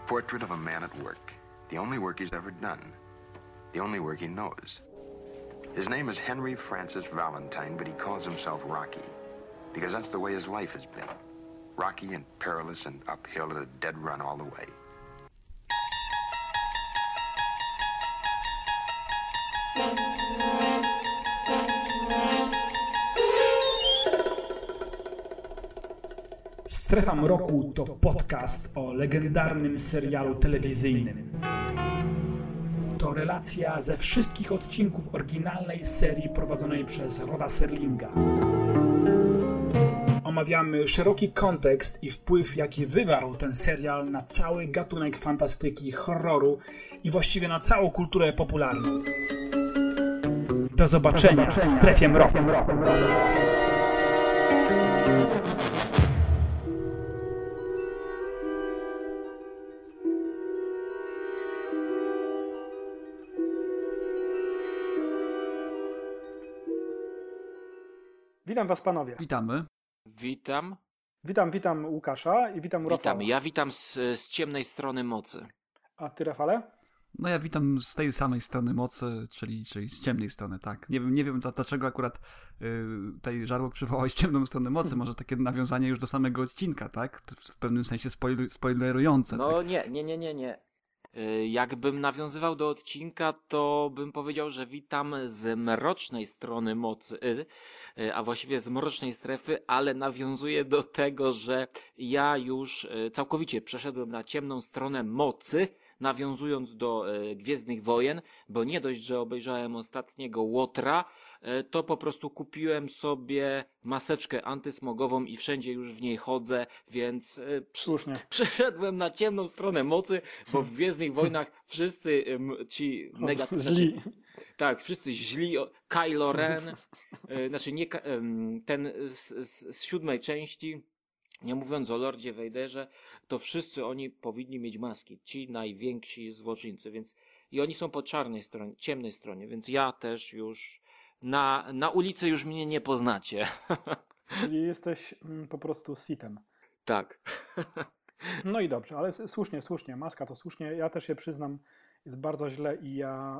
portrait of a man at work. The only work he's ever done. The only work he knows. His name is Henry Francis Valentine, but he calls himself Rocky. Because that's the way his life has been. Rocky and perilous and uphill at a dead run all the way. Strefa Mroku to podcast o legendarnym serialu telewizyjnym. To relacja ze wszystkich odcinków oryginalnej serii prowadzonej przez Roda Serlinga. Omawiamy szeroki kontekst i wpływ, jaki wywarł ten serial na cały gatunek fantastyki, horroru i właściwie na całą kulturę popularną. Do zobaczenia w Strefie Mroku. Witam was, panowie. Witamy. Witam Łukasza i witam Rafała. Ja witam z ciemnej strony mocy. A ty, Rafale? No ja witam z tej samej strony mocy, czyli z ciemnej strony, tak. Nie wiem dlaczego akurat tutaj Żarłok przywołałeś ciemną stronę mocy, może takie nawiązanie już do samego odcinka, tak? W pewnym sensie spoilerujące. No tak? Nie. Jakbym nawiązywał do odcinka, to bym powiedział, że witam z mrocznej strony mocy, a właściwie z mrocznej strefy, ale nawiązuję do tego, że ja już całkowicie przeszedłem na ciemną stronę mocy, nawiązując do Gwiezdnych Wojen, bo nie dość, że obejrzałem ostatniego Łotra, to po prostu kupiłem sobie maseczkę antysmogową i wszędzie już w niej chodzę, więc przeszedłem na ciemną stronę mocy, bo w Gwiezdnych Wojnach wszyscy ci negatywni, tak, wszyscy źli, Kylo Ren, znaczy nie ten z 7 części, nie mówiąc o Lordzie Vaderze, to wszyscy oni powinni mieć maski, ci najwięksi złoczyńcy, więc i oni są po czarnej stronie, ciemnej stronie, więc ja też już na ulicy już mnie nie poznacie. Czyli jesteś po prostu Sithem. Tak. No i dobrze, ale słusznie, maska to słusznie, ja też się przyznam, jest bardzo źle i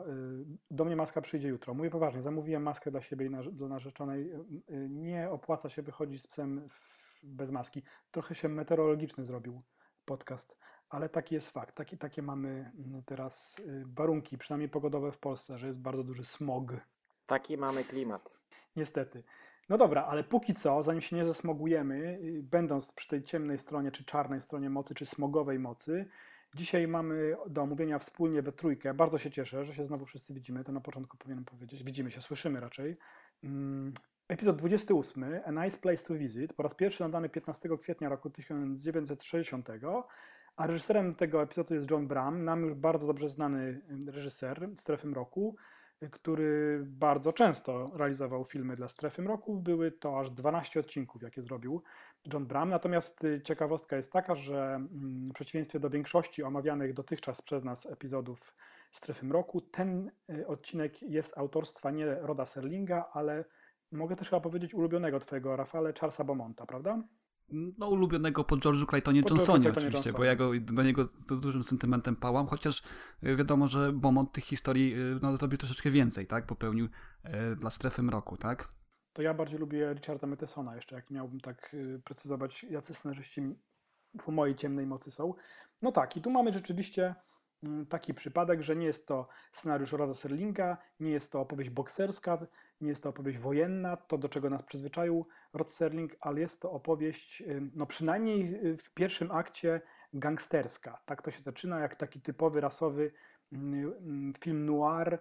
do mnie maska przyjdzie jutro. Mówię poważnie, zamówiłem maskę dla siebie i dla narzeczonej, nie opłaca się wychodzić z psem bez maski. Trochę się meteorologiczny zrobił podcast, ale taki jest fakt. Takie mamy teraz warunki, przynajmniej pogodowe w Polsce, że jest bardzo duży smog. Taki mamy klimat. Niestety. No dobra, ale póki co, zanim się nie zesmogujemy, będąc przy tej ciemnej stronie, czy czarnej stronie mocy, czy smogowej mocy, dzisiaj mamy do omówienia wspólnie we trójkę. Bardzo się cieszę, że się znowu wszyscy widzimy, to na początku powinienem powiedzieć. Widzimy się, słyszymy raczej. Epizod 28, A Nice Place to Visit, po raz pierwszy nadany 15 kwietnia roku 1960, a reżyserem tego epizodu jest John Bram, nam już bardzo dobrze znany reżyser Strefy Mroku, który bardzo często realizował filmy dla Strefy Mroku. Były to aż 12 odcinków, jakie zrobił John Bram. Natomiast ciekawostka jest taka, że w przeciwieństwie do większości omawianych dotychczas przez nas epizodów Strefy Mroku, ten odcinek jest autorstwa nie Roda Serlinga, ale mogę też chyba powiedzieć ulubionego twojego, Rafale, Charlesa Beaumonta, prawda? No ulubionego po George'u Claytonie Johnsonie oczywiście, bo ja do niego z dużym sentymentem pałam, chociaż wiadomo, że Beaumont tych historii zrobił troszeczkę więcej, tak? Popełnił dla Strefy Mroku, tak? To ja bardziej lubię Richarda Mathesona jeszcze, jak miałbym tak precyzować, jacy scenarzyści w mojej ciemnej mocy są. No tak, i tu mamy rzeczywiście taki przypadek, że nie jest to scenariusz Roda Serlinga, nie jest to opowieść bokserska, nie jest to opowieść wojenna, to do czego nas przyzwyczaił Rod Serling, ale jest to opowieść, no przynajmniej w pierwszym akcie, gangsterska. Tak to się zaczyna, jak taki typowy rasowy film noir,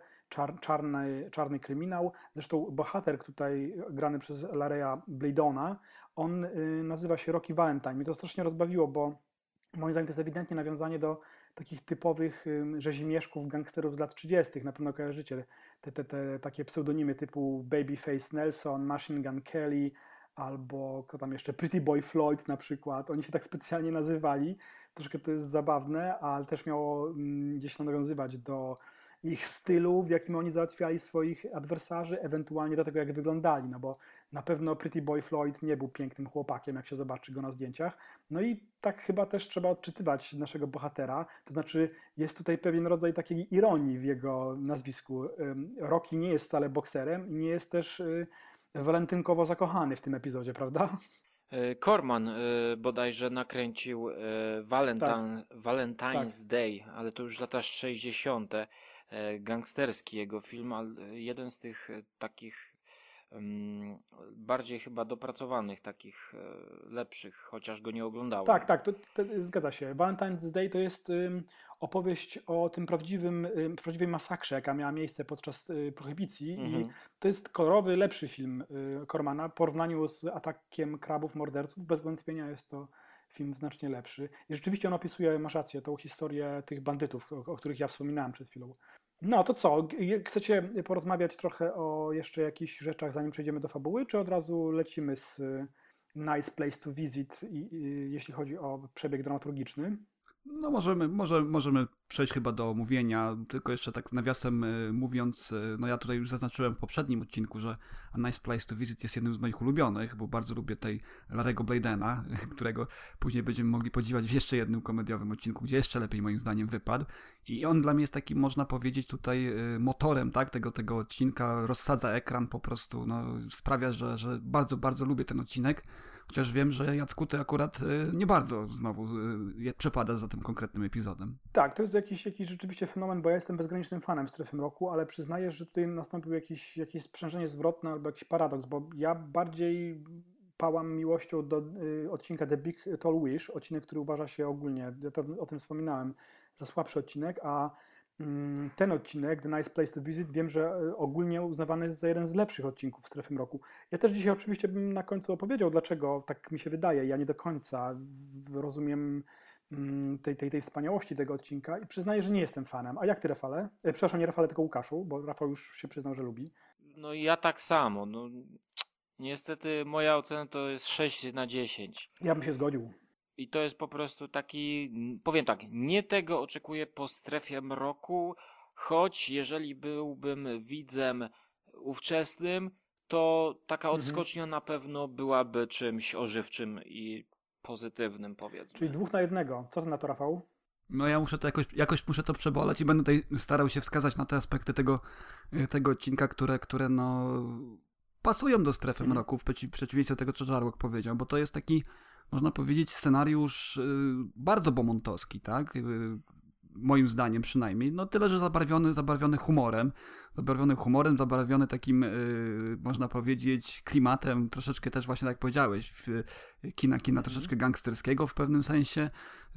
czarny kryminał. Zresztą bohater tutaj grany przez Larry'a Bladona, on nazywa się Rocky Valentine. Mnie to strasznie rozbawiło, bo moim zdaniem to jest ewidentnie nawiązanie do takich typowych rzezimieszków gangsterów z lat 30. Na pewno kojarzycie te takie pseudonimy typu Babyface Nelson, Machine Gun Kelly albo kto tam jeszcze, Pretty Boy Floyd na przykład. Oni się tak specjalnie nazywali. Troszkę to jest zabawne, ale też miało gdzieś tam nawiązywać do ich stylu, w jakim oni załatwiali swoich adwersarzy, ewentualnie do tego, jak wyglądali, no bo Na pewno Pretty Boy Floyd nie był pięknym chłopakiem, jak się zobaczy go na zdjęciach. No i tak chyba też trzeba odczytywać naszego bohatera. To znaczy jest tutaj pewien rodzaj takiej ironii w jego nazwisku. Rocky nie jest wcale bokserem i nie jest też walentynkowo zakochany w tym epizodzie, prawda? Corman bodajże nakręcił Valentine's Day, ale to już lata 60. Gangsterski jego film, ale jeden z tych takich bardziej chyba dopracowanych, takich lepszych, chociaż go nie oglądałem. Tak, to zgadza się. Valentine's Day to jest opowieść o tym prawdziwej masakrze, jaka miała miejsce podczas prohibicji i to jest kolorowy, lepszy film Cormana w porównaniu z Atakiem krabów morderców. Bez wątpienia jest to film znacznie lepszy. I rzeczywiście on opisuje, masz rację, tą historię tych bandytów, o których ja wspominałem przed chwilą. No to co, chcecie porozmawiać trochę o jeszcze jakichś rzeczach, zanim przejdziemy do fabuły, czy od razu lecimy z Nice Place to Visit, jeśli chodzi o przebieg dramaturgiczny? No możemy przejść chyba do omówienia, tylko jeszcze tak nawiasem mówiąc, no ja tutaj już zaznaczyłem w poprzednim odcinku, że A Nice Place to Visit jest jednym z moich ulubionych, bo bardzo lubię tej Larry'ego Bladena, którego później będziemy mogli podziwiać w jeszcze jednym komediowym odcinku, gdzie jeszcze lepiej moim zdaniem wypadł. I on dla mnie jest takim, można powiedzieć, tutaj motorem, tak, tego odcinka, rozsadza ekran po prostu, no sprawia, że bardzo, bardzo lubię ten odcinek. Chociaż wiem, że Jacku, ty akurat nie bardzo znowu przepadasz za tym konkretnym epizodem. Tak, to jest jakiś rzeczywiście fenomen, bo ja jestem bezgranicznym fanem Strefy Mroku, ale przyznaję, że tutaj nastąpił jakieś sprzężenie zwrotne albo jakiś paradoks, bo ja bardziej pałam miłością do odcinka The Big Tall Wish, odcinek, który uważa się ogólnie, ja o tym wspominałem, za słabszy odcinek, a ten odcinek, The Nice Place to Visit, wiem, że ogólnie uznawany jest za jeden z lepszych odcinków Strefy Mroku. Ja też dzisiaj oczywiście bym na końcu opowiedział, dlaczego tak mi się wydaje. Ja nie do końca rozumiem tej wspaniałości tego odcinka i przyznaję, że nie jestem fanem. A jak ty, Rafale? Przepraszam, nie Rafale, tylko Łukaszu, bo Rafał już się przyznał, że lubi. No i ja tak samo. No, niestety moja ocena to jest 6/10. Ja bym się zgodził. I to jest po prostu taki, powiem tak, nie tego oczekuję po Strefie Mroku, choć jeżeli byłbym widzem ówczesnym, to taka odskocznia na pewno byłaby czymś ożywczym i pozytywnym, powiedzmy. Czyli 2 na 1. Co ty na to, Rafał? No ja muszę to jakoś muszę to przeboleć i będę tutaj starał się wskazać na te aspekty tego odcinka, które no pasują do Strefy Mroku, w przeciwieństwie do tego, co Żarłok powiedział, bo to jest taki, można powiedzieć, scenariusz bardzo bomontowski, tak? Moim zdaniem przynajmniej. No tyle, że zabarwiony humorem, zabarwiony takim, można powiedzieć, klimatem, troszeczkę też właśnie, tak jak powiedziałeś, kina troszeczkę gangsterskiego w pewnym sensie.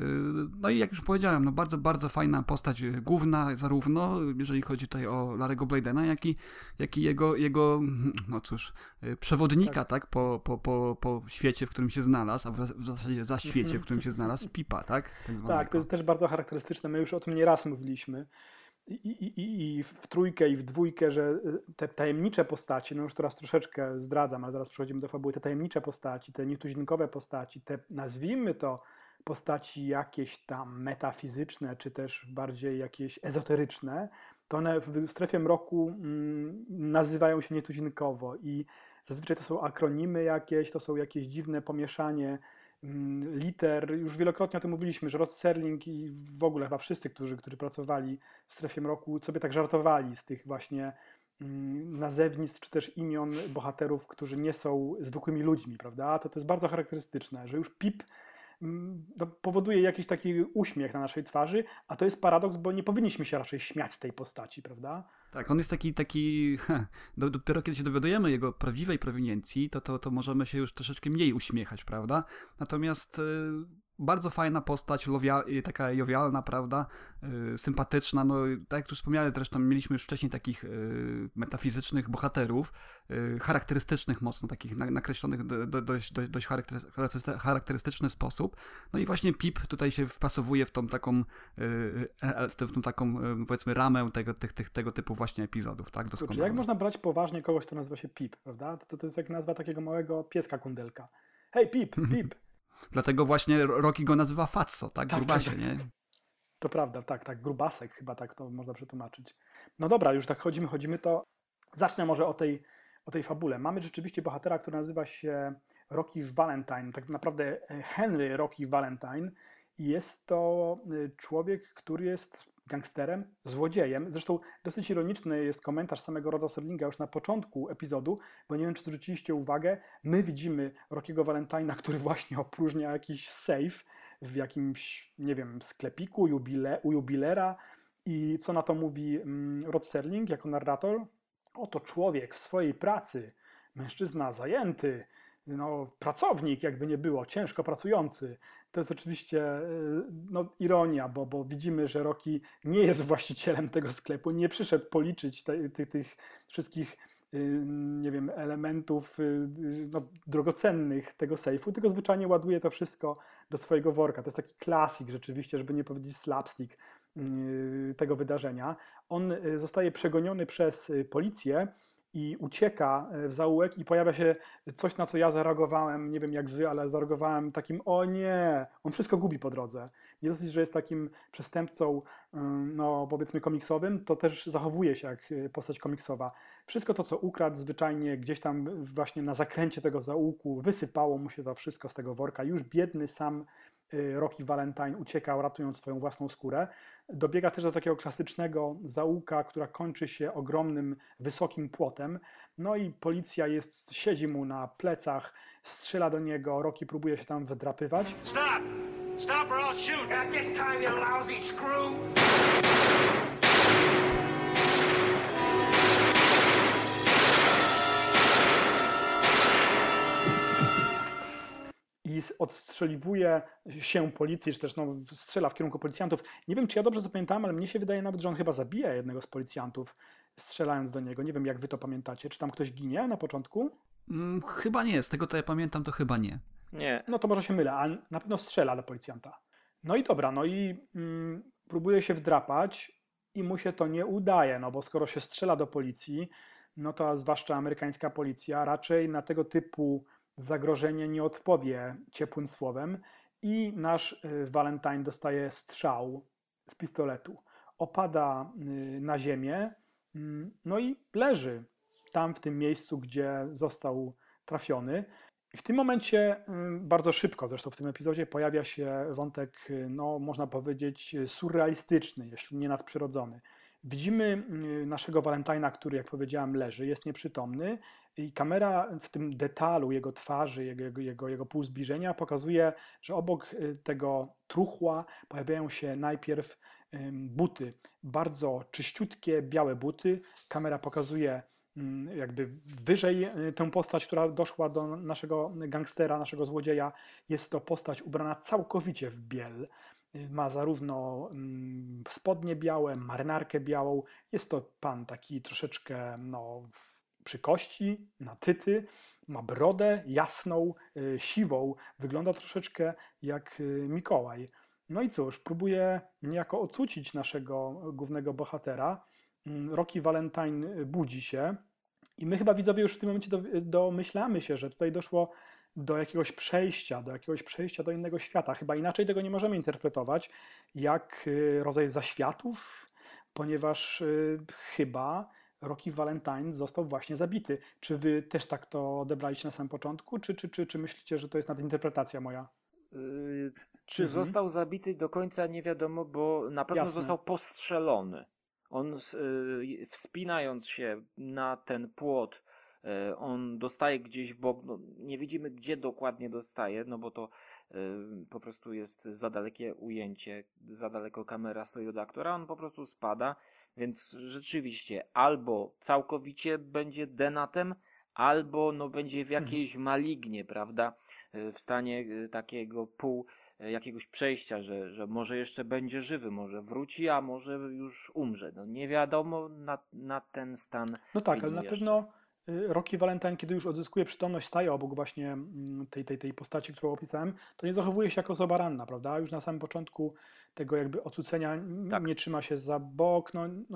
No i jak już powiedziałem, no bardzo, bardzo fajna postać główna, zarówno jeżeli chodzi tutaj o Larry'ego Bladena, jak i jego no cóż, przewodnika, tak, po świecie, w którym się znalazł, a w zasadzie za świecie, w którym się znalazł, Pipa, tak? Tak, to jest też bardzo charakterystyczne. My już o tym nieraz mówiliśmy. I w trójkę, i w dwójkę, że te tajemnicze postaci, no już teraz troszeczkę zdradzam, ale zaraz przechodzimy do fabuły, te tajemnicze postaci, te nietuzinkowe postaci, te, nazwijmy to, postaci jakieś tam metafizyczne, czy też bardziej jakieś ezoteryczne, to one w Strefie Mroku nazywają się nietuzinkowo i zazwyczaj to są akronimy jakieś, to są jakieś dziwne pomieszanie liter. Już wielokrotnie o tym mówiliśmy, że Rod Serling i w ogóle chyba wszyscy, którzy pracowali w Strefie Mroku, sobie tak żartowali z tych właśnie nazewnictw, czy też imion bohaterów, którzy nie są zwykłymi ludźmi, prawda? To jest bardzo charakterystyczne, że już Pip powoduje jakiś taki uśmiech na naszej twarzy, a to jest paradoks, bo nie powinniśmy się raczej śmiać z tej postaci, prawda? Tak, on jest taki dopiero kiedy się dowiadujemy jego prawdziwej proweniencji, to możemy się już troszeczkę mniej uśmiechać, prawda? Natomiast bardzo fajna postać, taka jowialna, prawda, sympatyczna, no tak jak już wspomniałem, zresztą mieliśmy już wcześniej takich metafizycznych bohaterów, charakterystycznych mocno, takich nakreślonych dość charakterystyczny sposób, no i właśnie Pip tutaj się wpasowuje w tą taką powiedzmy ramę tego typu właśnie epizodów, tak, doskonale. Jak można brać poważnie kogoś, kto nazywa się Pip, prawda? To jest jak nazwa takiego małego pieska kundelka. Hej Pip, Pip! Dlatego właśnie Rocky go nazywa Fatso, tak? Grubasie, nie? To prawda, tak, grubasek chyba tak to można przetłumaczyć. No dobra, już tak chodzimy, to zacznę może o tej fabule. Mamy rzeczywiście bohatera, który nazywa się Rocky Valentine, tak naprawdę Henry Rocky Valentine. I jest to człowiek, który jest gangsterem, złodziejem. Zresztą dosyć ironiczny jest komentarz samego Roda Serlinga już na początku epizodu, bo nie wiem, czy zwróciliście uwagę, my widzimy Rockiego Valentine'a, który właśnie opróżnia jakiś safe w jakimś, nie wiem, sklepiku u jubilera. I co na to mówi Rod Serling jako narrator? Oto człowiek w swojej pracy, mężczyzna zajęty, no, pracownik, jakby nie było, ciężko pracujący. To jest oczywiście ironia, bo widzimy, że Rocky nie jest właścicielem tego sklepu, nie przyszedł policzyć tych wszystkich nie wiem, elementów drogocennych tego sejfu, tylko zwyczajnie ładuje to wszystko do swojego worka. To jest taki klasik rzeczywiście, żeby nie powiedzieć slapstick tego wydarzenia. On zostaje przegoniony przez policję i ucieka w zaułek i pojawia się coś, na co ja zareagowałem, nie wiem jak wy, ale zareagowałem takim, o nie, on wszystko gubi po drodze. Nie dosyć, że jest takim przestępcą, no powiedzmy komiksowym, to też zachowuje się jak postać komiksowa. Wszystko to, co ukradł, zwyczajnie gdzieś tam właśnie na zakręcie tego zaułku, wysypało mu się to wszystko z tego worka. Już biedny sam Rocky Valentine uciekał, ratując swoją własną skórę. Dobiega też do takiego klasycznego zaułka, która kończy się ogromnym, wysokim płotem. No i policja siedzi mu na plecach, strzela do niego, Rocky próbuje się tam wydrapywać. Stop! Stop or I'll shoot! At this time, you lousy screw! I odstrzeliwuje się policji, czy też strzela w kierunku policjantów. Nie wiem, czy ja dobrze zapamiętałem, ale mnie się wydaje nawet, że on chyba zabija jednego z policjantów, strzelając do niego. Nie wiem, jak wy to pamiętacie. Czy tam ktoś ginie na początku? Chyba nie. Z tego, co ja pamiętam, to chyba nie. Nie. No to może się mylę, a na pewno strzela do policjanta. No i dobra, próbuje się wdrapać i mu się to nie udaje, no bo skoro się strzela do policji, no to a zwłaszcza amerykańska policja raczej na tego typu zagrożenie nie odpowie ciepłym słowem i nasz Valentine dostaje strzał z pistoletu. Opada na ziemię, no i leży tam w tym miejscu, gdzie został trafiony. I w tym momencie bardzo szybko, zresztą w tym epizodzie, pojawia się wątek, no można powiedzieć, surrealistyczny, jeśli nie nadprzyrodzony. Widzimy naszego Valentine'a, który, jak powiedziałem, leży, jest nieprzytomny i kamera w tym detalu jego twarzy, jego półzbliżenia pokazuje, że obok tego truchła pojawiają się najpierw buty, bardzo czyściutkie, białe buty. Kamera pokazuje jakby wyżej tę postać, która doszła do naszego gangstera, naszego złodzieja. Jest to postać ubrana całkowicie w biel. Ma zarówno spodnie białe, marynarkę białą. Jest to pan taki troszeczkę przy kości, natyty. Ma brodę jasną, siwą. Wygląda troszeczkę jak Mikołaj. No i cóż, próbuje niejako ocucić naszego głównego bohatera. Rocky Valentine budzi się i my chyba widzowie już w tym momencie domyślamy się, że tutaj doszło do jakiegoś przejścia do innego świata. Chyba inaczej tego nie możemy interpretować jak rodzaj zaświatów, ponieważ chyba Rocky Valentine został właśnie zabity. Czy wy też tak to odebraliście na samym początku, czy myślicie, że to jest nadinterpretacja moja? Czy został zabity do końca nie wiadomo, bo na pewno został postrzelony. On wspinając się na ten płot, on dostaje gdzieś w bok, nie widzimy gdzie dokładnie dostaje, no bo to po prostu jest za dalekie ujęcie, za daleko kamera stoi od aktora, on po prostu spada, więc rzeczywiście albo całkowicie będzie denatem, albo będzie w jakiejś malignie, prawda, w stanie takiego jakiegoś przejścia, że może jeszcze będzie żywy, może wróci, a może już umrze. Nie wiadomo na ten stan. No tak, ale na pewno Rocky Valentine, kiedy już odzyskuje przytomność, staje obok właśnie tej postaci, którą opisałem, to nie zachowuje się jako osoba ranna, prawda? Już na samym początku tego jakby ocucenia nie trzyma się za bok,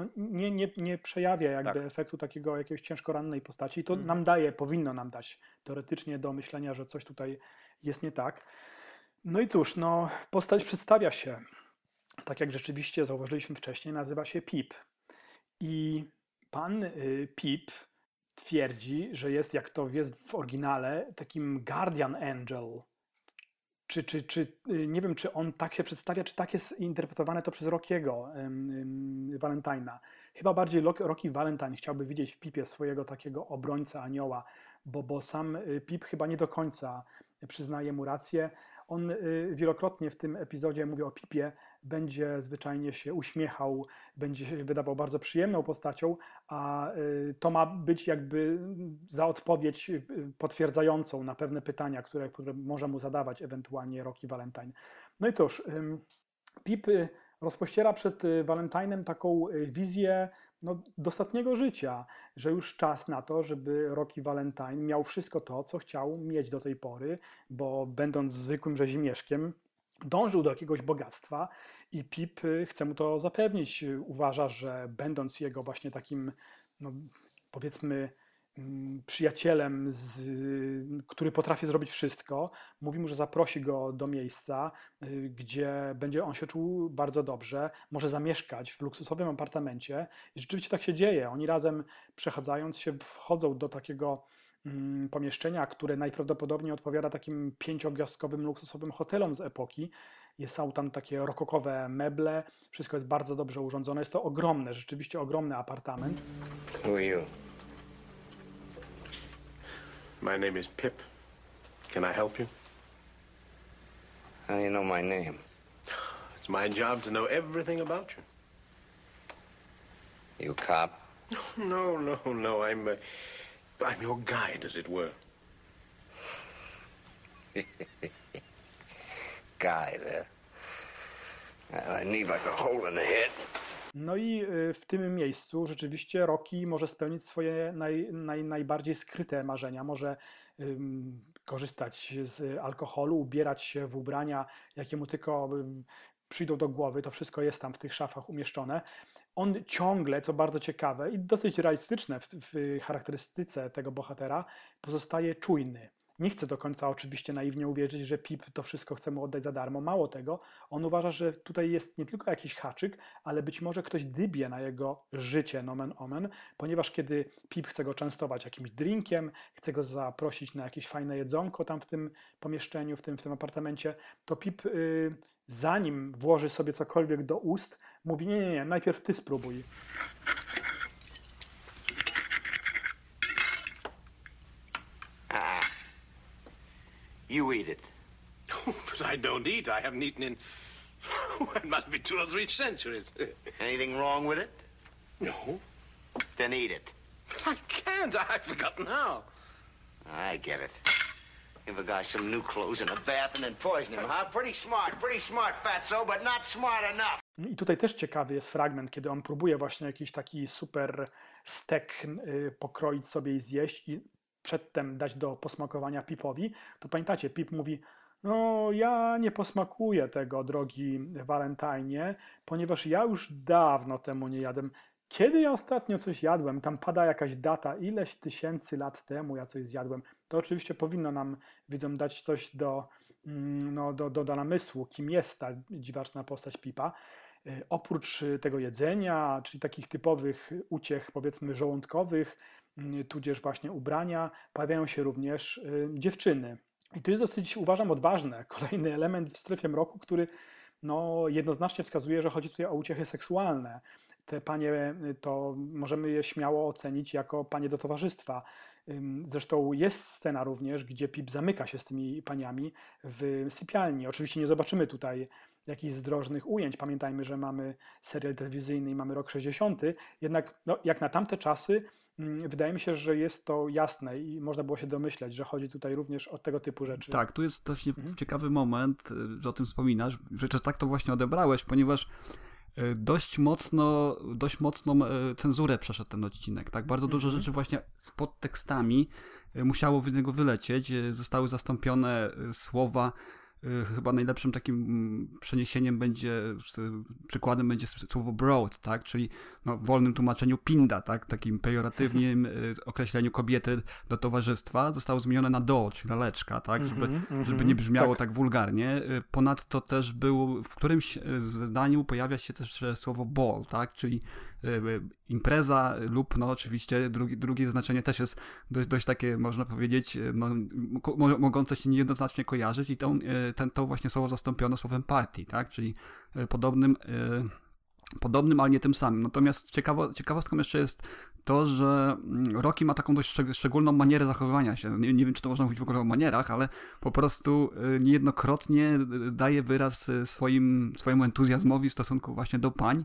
nie przejawia jakby efektu takiego jakiegoś ciężko rannej postaci. I to powinno nam dać teoretycznie do myślenia, że coś tutaj jest nie tak. No i cóż, postać przedstawia się, tak jak rzeczywiście zauważyliśmy wcześniej, nazywa się Pip. I pan Pip twierdzi, że jest, jak to jest w oryginale, takim guardian angel. Czy nie wiem, czy on tak się przedstawia, czy tak jest interpretowane to przez Rockiego Valentine'a. Chyba bardziej Rocky Valentine chciałby widzieć w Pipie swojego takiego obrońcę anioła, bo sam Pip chyba nie do końca przyznaje mu rację. On wielokrotnie w tym epizodzie, mówię o Pipie, będzie zwyczajnie się uśmiechał, będzie się wydawał bardzo przyjemną postacią, a to ma być jakby za odpowiedź potwierdzającą na pewne pytania, które może mu zadawać ewentualnie Rocky Valentine. No i cóż, Pip rozpościera przed Valentine'em taką wizję dostatniego życia, że już czas na to, żeby Rocky Valentine miał wszystko to, co chciał mieć do tej pory, bo będąc zwykłym rzezimieszkiem, dążył do jakiegoś bogactwa i Pip chce mu to zapewnić. Uważa, że będąc jego właśnie takim, powiedzmy, przyjacielem, który potrafi zrobić wszystko, mówi mu, że zaprosi go do miejsca, gdzie będzie on się czuł bardzo dobrze, może zamieszkać w luksusowym apartamencie i rzeczywiście tak się dzieje. Oni razem przechadzając się wchodzą do takiego pomieszczenia, które najprawdopodobniej odpowiada takim 5-gwiazdkowym luksusowym hotelom z epoki. Są tam takie rokokowe meble, wszystko jest bardzo dobrze urządzone. Jest to ogromne, rzeczywiście ogromny apartament. Who are you? My name is Pip. Can I help you? How do you know my name? It's my job to know everything about you. You a cop? No. I'm your guide, as it were. Guide, I need like a hole in the head. No i w tym miejscu rzeczywiście Rocky może spełnić swoje najbardziej skryte marzenia. Może korzystać z alkoholu, ubierać się w ubrania, jakie mu tylko przyjdą do głowy. To wszystko jest tam w tych szafach umieszczone. On ciągle, co bardzo ciekawe i dosyć realistyczne w charakterystyce tego bohatera, pozostaje czujny. Nie chce do końca oczywiście naiwnie uwierzyć, że Pip to wszystko chce mu oddać za darmo. Mało tego, on uważa, że tutaj jest nie tylko jakiś haczyk, ale być może ktoś dybie na jego życie, nomen omen, ponieważ kiedy Pip chce go częstować jakimś drinkiem, chce go zaprosić na jakieś fajne jedzonko tam w tym pomieszczeniu, w tym apartamencie, to Pip zanim włoży sobie cokolwiek do ust, mówi nie, najpierw ty spróbuj. You eat it. But I don't eat. I haven't eaten in... it must be 2 or 3 centuries. Anything wrong with it? No. Then eat it. I can't. I've forgotten how. I get it. Give a guy some new clothes and a bath and then poison him, huh? Pretty smart, fatso, but not smart enough. I tutaj też ciekawy jest fragment, kiedy on próbuje właśnie jakiś taki super stek pokroić sobie i zjeść i przedtem dać do posmakowania Pipowi, to pamiętacie, Pip mówi, no ja nie posmakuję tego, drogi Valentine'ie, ponieważ ja już dawno temu nie jadłem. Kiedy ja ostatnio coś jadłem? Tam pada jakaś data, ileś tysięcy lat temu ja coś zjadłem. To oczywiście powinno nam, widzom, dać coś do namysłu, kim jest ta dziwaczna postać Pipa. Oprócz tego jedzenia, czyli takich typowych uciech, powiedzmy, żołądkowych, tudzież właśnie ubrania, pojawiają się również dziewczyny. I to jest dosyć, uważam, odważne. Kolejny element w strefie mroku, który jednoznacznie wskazuje, że chodzi tutaj o uciechy seksualne. Te panie, to możemy je śmiało ocenić jako panie do towarzystwa. Zresztą jest scena również, gdzie Pip zamyka się z tymi paniami w sypialni. Oczywiście nie zobaczymy tutaj jakichś zdrożnych ujęć. Pamiętajmy, że mamy serial telewizyjny i mamy rok 60. Jednak jak na tamte czasy wydaje mi się, że jest to jasne i można było się domyśleć, że chodzi tutaj również o tego typu rzeczy. Tak, tu jest dość ciekawy moment, że o tym wspominasz, że tak to właśnie odebrałeś, ponieważ dość mocną cenzurę przeszedł ten odcinek. Tak? Bardzo dużo rzeczy właśnie z podtekstami musiało w niego wylecieć. Zostały zastąpione słowa. Chyba najlepszym takim przeniesieniem przykładem będzie słowo broad, tak? Czyli w wolnym tłumaczeniu pinda, tak? Takim pejoratywnym określeniu kobiety do towarzystwa zostało zmienione na doll, czyli laleczka, tak? Żeby nie brzmiało tak wulgarnie. Ponadto też w którymś zdaniu pojawia się też słowo ball, tak? Czyli impreza lub no oczywiście drugie znaczenie też jest dość takie, można powiedzieć, no, mogące się niejednoznacznie kojarzyć i to właśnie słowo zastąpiono słowem party, tak? Czyli podobnym, ale nie tym samym. Natomiast ciekawostką jeszcze jest to, że Rocky ma taką dość szczególną manierę zachowywania się. Nie wiem, czy to można mówić w ogóle o manierach, ale po prostu niejednokrotnie daje wyraz swojemu entuzjazmowi w stosunku właśnie do pań.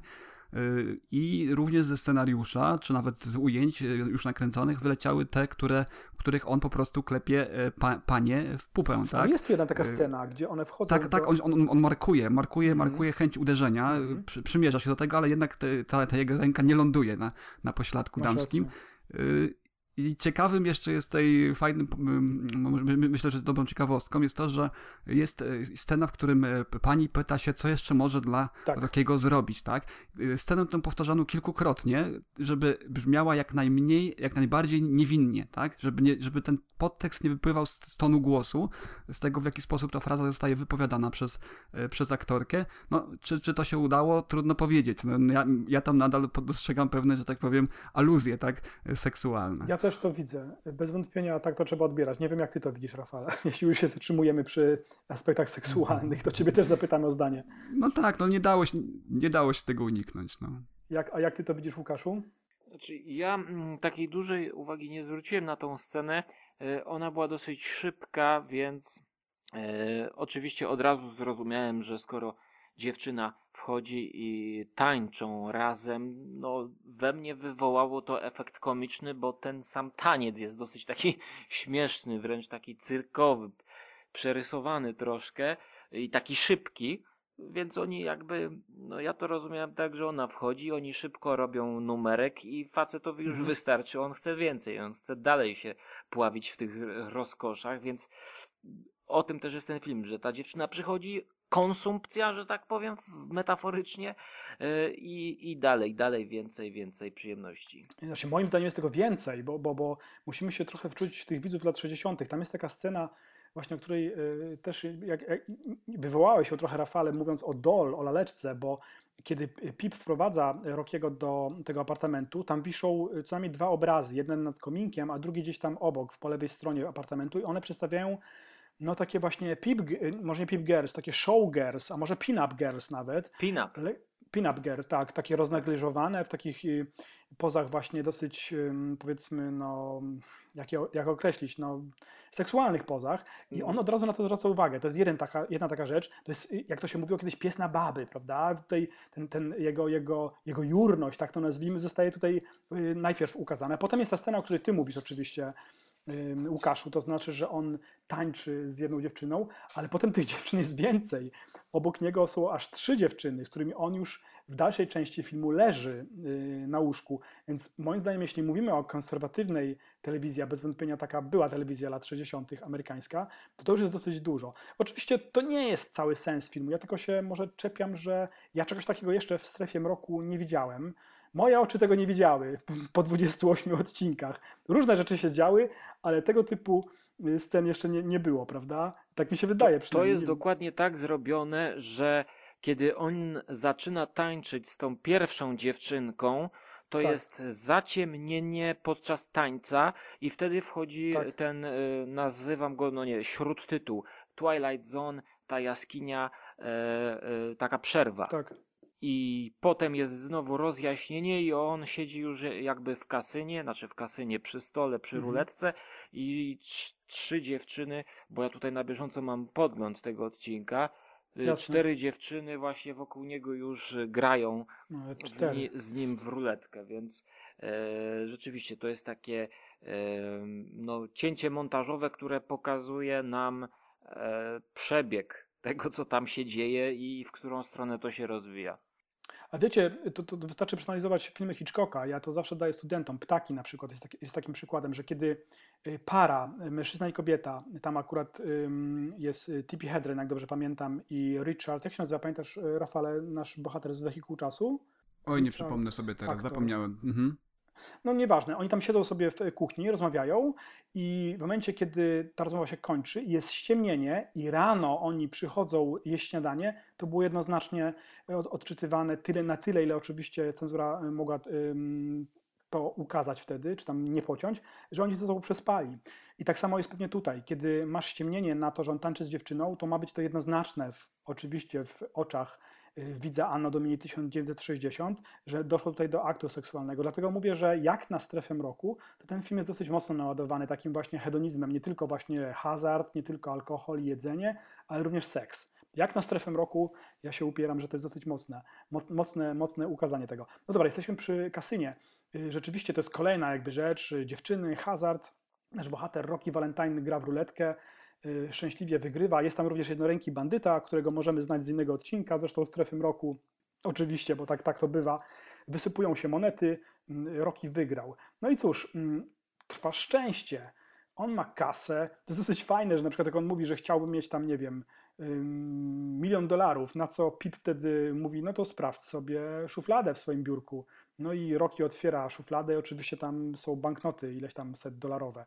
I również ze scenariusza, czy nawet z ujęć już nakręconych wyleciały te, których on po prostu klepie panie w pupę, tak? Jest tu jedna taka scena, gdzie one wchodzą Tak, on markuje chęć uderzenia, przymierza się do tego, ale jednak ta jego ręka nie ląduje na pośladku damskim. I ciekawym jeszcze jest tej fajnym, myślę, że dobrą ciekawostką jest to, że jest scena, w którym pani pyta się, co jeszcze może dla Rockiego zrobić, tak? Scenę tę powtarzano kilkukrotnie, żeby brzmiała jak najbardziej niewinnie, tak? Żeby ten podtekst nie wypływał z tonu głosu, z tego, w jaki sposób ta fraza zostaje wypowiadana przez aktorkę. No, czy to się udało? Trudno powiedzieć. No, ja tam nadal dostrzegam pewne, że tak powiem, aluzje, tak? Seksualne. Ja też to widzę. Bez wątpienia tak to trzeba odbierać. Nie wiem, jak ty to widzisz, Rafale. Jeśli już się zatrzymujemy przy aspektach seksualnych, to ciebie też zapytamy o zdanie. No tak, no nie dało się tego uniknąć. No. A jak ty to widzisz, Łukaszu? Znaczy, ja takiej dużej uwagi nie zwróciłem na tą scenę. Ona była dosyć szybka, więc oczywiście od razu zrozumiałem, że skoro dziewczyna wchodzi i tańczą razem, no we mnie wywołało to efekt komiczny, bo ten sam taniec jest dosyć taki śmieszny, wręcz taki cyrkowy, przerysowany troszkę i taki szybki, więc oni jakby, no ja to rozumiałem tak, że ona wchodzi, oni szybko robią numerek i facetowi już wystarczy, on chce więcej, on chce dalej się pławić w tych rozkoszach, więc o tym też jest ten film, że ta dziewczyna przychodzi, konsumpcja, że tak powiem, metaforycznie i dalej, więcej przyjemności. Znaczy, moim zdaniem jest tego więcej, bo musimy się trochę wczuć w tych widzów lat 60. Tam jest taka scena właśnie, o której też jak wywołałeś ją trochę, Rafale, mówiąc o doll, o laleczce, bo kiedy Pip wprowadza Rockiego do tego apartamentu, tam wiszą co najmniej dwa obrazy, jeden nad kominkiem, a drugi gdzieś tam obok, po lewej stronie apartamentu i one przedstawiają no takie właśnie może nie peep girls, takie show girls, a może pin-up girls nawet. Pin-up girl, tak, takie roznegliżowane w takich pozach właśnie dosyć, powiedzmy, no, jak określić, no, seksualnych pozach i on od razu na to zwraca uwagę. To jest jedna taka rzecz, to jest, jak to się mówiło kiedyś, pies na baby, prawda? Tutaj ten jego jurność, tak to nazwijmy, zostaje tutaj najpierw ukazana. Potem jest ta scena, o której ty mówisz oczywiście, Łukaszu, to znaczy, że on tańczy z jedną dziewczyną, ale potem tych dziewczyn jest więcej. Obok niego są aż 3 dziewczyny, z którymi on już w dalszej części filmu leży na łóżku. Więc moim zdaniem, jeśli mówimy o konserwatywnej telewizji, a bez wątpienia taka była telewizja lat 60. amerykańska, to już jest dosyć dużo. Oczywiście to nie jest cały sens filmu. Ja tylko się może czepiam, że ja czegoś takiego jeszcze w Strefie Mroku nie widziałem. Moje oczy tego nie widziały po 28 odcinkach. Różne rzeczy się działy, ale tego typu scen jeszcze nie było, prawda? Tak mi się wydaje przynajmniej. To jest dokładnie tak zrobione, że kiedy on zaczyna tańczyć z tą pierwszą dziewczynką, to jest zaciemnienie podczas tańca i wtedy wchodzi ten, nazywam go, śródtytuł, Twilight Zone, ta jaskinia, taka przerwa. Tak. I potem jest znowu rozjaśnienie i on siedzi już jakby w kasynie, przy stole, przy ruletce i 3 dziewczyny, bo ja tutaj na bieżąco mam podgląd tego odcinka, 4 dziewczyny właśnie wokół niego już grają z nim w ruletkę, więc rzeczywiście to jest takie cięcie montażowe, które pokazuje nam przebieg tego, co tam się dzieje i w którą stronę to się rozwija. A wiecie, to wystarczy przeanalizować filmy Hitchcocka. Ja to zawsze daję studentom. Ptaki na przykład jest takim przykładem, że kiedy para, mężczyzna i kobieta, tam akurat jest Tippi Hedren, jak dobrze pamiętam, i Richard, jak się nazywa, pamiętasz, Rafale, nasz bohater z Wehikułu Czasu? Oj, nie przypomnę sobie teraz, zapomniałem. No nieważne, oni tam siedzą sobie w kuchni, rozmawiają i w momencie, kiedy ta rozmowa się kończy i jest ściemnienie i rano oni przychodzą jeść śniadanie, to było jednoznacznie odczytywane na tyle, ile oczywiście cenzura mogła to ukazać wtedy, czy tam nie pociąć, że oni ze sobą przespali. I tak samo jest pewnie tutaj. Kiedy masz ściemnienie na to, że on tańczy z dziewczyną, to ma być to jednoznaczne oczywiście w oczach widza Anno Domini 1960, że doszło tutaj do aktu seksualnego. Dlatego mówię, że jak na Strefę Mroku, to ten film jest dosyć mocno naładowany takim właśnie hedonizmem. Nie tylko właśnie hazard, nie tylko alkohol i jedzenie, ale również seks. Jak na Strefę Mroku, ja się upieram, że to jest dosyć mocne ukazanie tego. No dobra, jesteśmy przy kasynie. Rzeczywiście to jest kolejna jakby rzecz. Dziewczyny, hazard. Nasz bohater Rocky Valentine gra w ruletkę. Szczęśliwie wygrywa. Jest tam również jednoręki bandyta, którego możemy znać z innego odcinka, zresztą Strefy Mroku. Oczywiście, bo tak to bywa. Wysypują się monety, Rocky wygrał. No i cóż, trwa szczęście. On ma kasę. To jest dosyć fajne, że na przykład jak on mówi, że chciałby mieć tam, nie wiem, $1 milion, na co Pip wtedy mówi, no to sprawdź sobie szufladę w swoim biurku. No i Rocky otwiera szufladę i oczywiście tam są banknoty, ileś tam $100.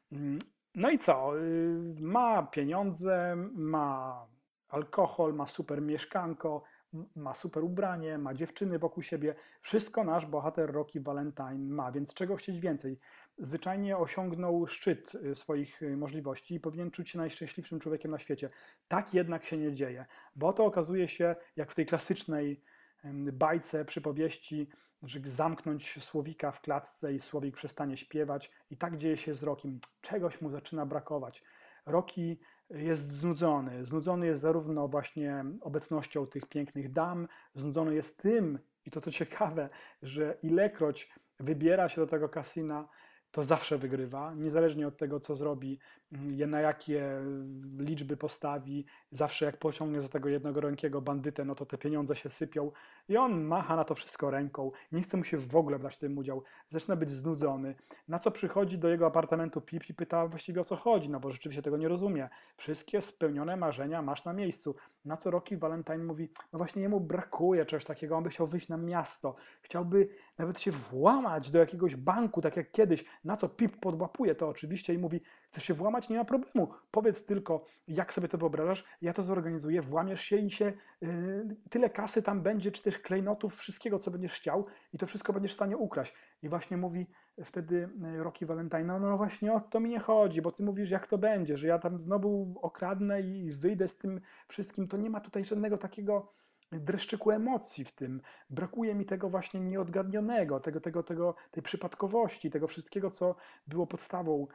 No i co? Ma pieniądze, ma alkohol, ma super mieszkanko, ma super ubranie, ma dziewczyny wokół siebie. Wszystko nasz bohater Rocky Valentine ma, więc czego chcieć więcej? Zwyczajnie osiągnął szczyt swoich możliwości i powinien czuć się najszczęśliwszym człowiekiem na świecie. Tak jednak się nie dzieje, bo to okazuje się, jak w tej klasycznej bajce, przypowieści, że zamknąć słowika w klatce i słowik przestanie śpiewać. I tak dzieje się z Rockim. Czegoś mu zaczyna brakować. Rocky jest znudzony. Znudzony jest zarówno właśnie obecnością tych pięknych dam, znudzony jest tym, i to ciekawe, że ilekroć wybiera się do tego kasyna, to zawsze wygrywa, niezależnie od tego, co zrobi, na jakie liczby postawi. Zawsze jak pociągnie za tego jednorękiego bandytę, no to te pieniądze się sypią i on macha na to wszystko ręką. Nie chce mu się w ogóle brać w tym udział. Zaczyna być znudzony. Na co przychodzi do jego apartamentu Pip i pyta właściwie o co chodzi, no bo rzeczywiście tego nie rozumie. Wszystkie spełnione marzenia masz na miejscu. Na co Rocky Valentine mówi, no właśnie jemu brakuje czegoś takiego, on by chciał wyjść na miasto. Chciałby nawet się włamać do jakiegoś banku, tak jak kiedyś. Na co Pip podłapuje to oczywiście i mówi, chcesz się włamać? Nie ma problemu. Powiedz tylko, jak sobie to wyobrażasz, ja to zorganizuję, włamiesz się i się tyle kasy tam będzie, czy też klejnotów, wszystkiego, co będziesz chciał i to wszystko będziesz w stanie ukraść. I właśnie mówi wtedy Rocky Valentine, no właśnie o to mi nie chodzi, bo ty mówisz, jak to będzie, że ja tam znowu okradnę i wyjdę z tym wszystkim, to nie ma tutaj żadnego takiego dreszczyku emocji w tym. Brakuje mi tego właśnie nieodgadnionego, tej przypadkowości, tego wszystkiego, co było podstawą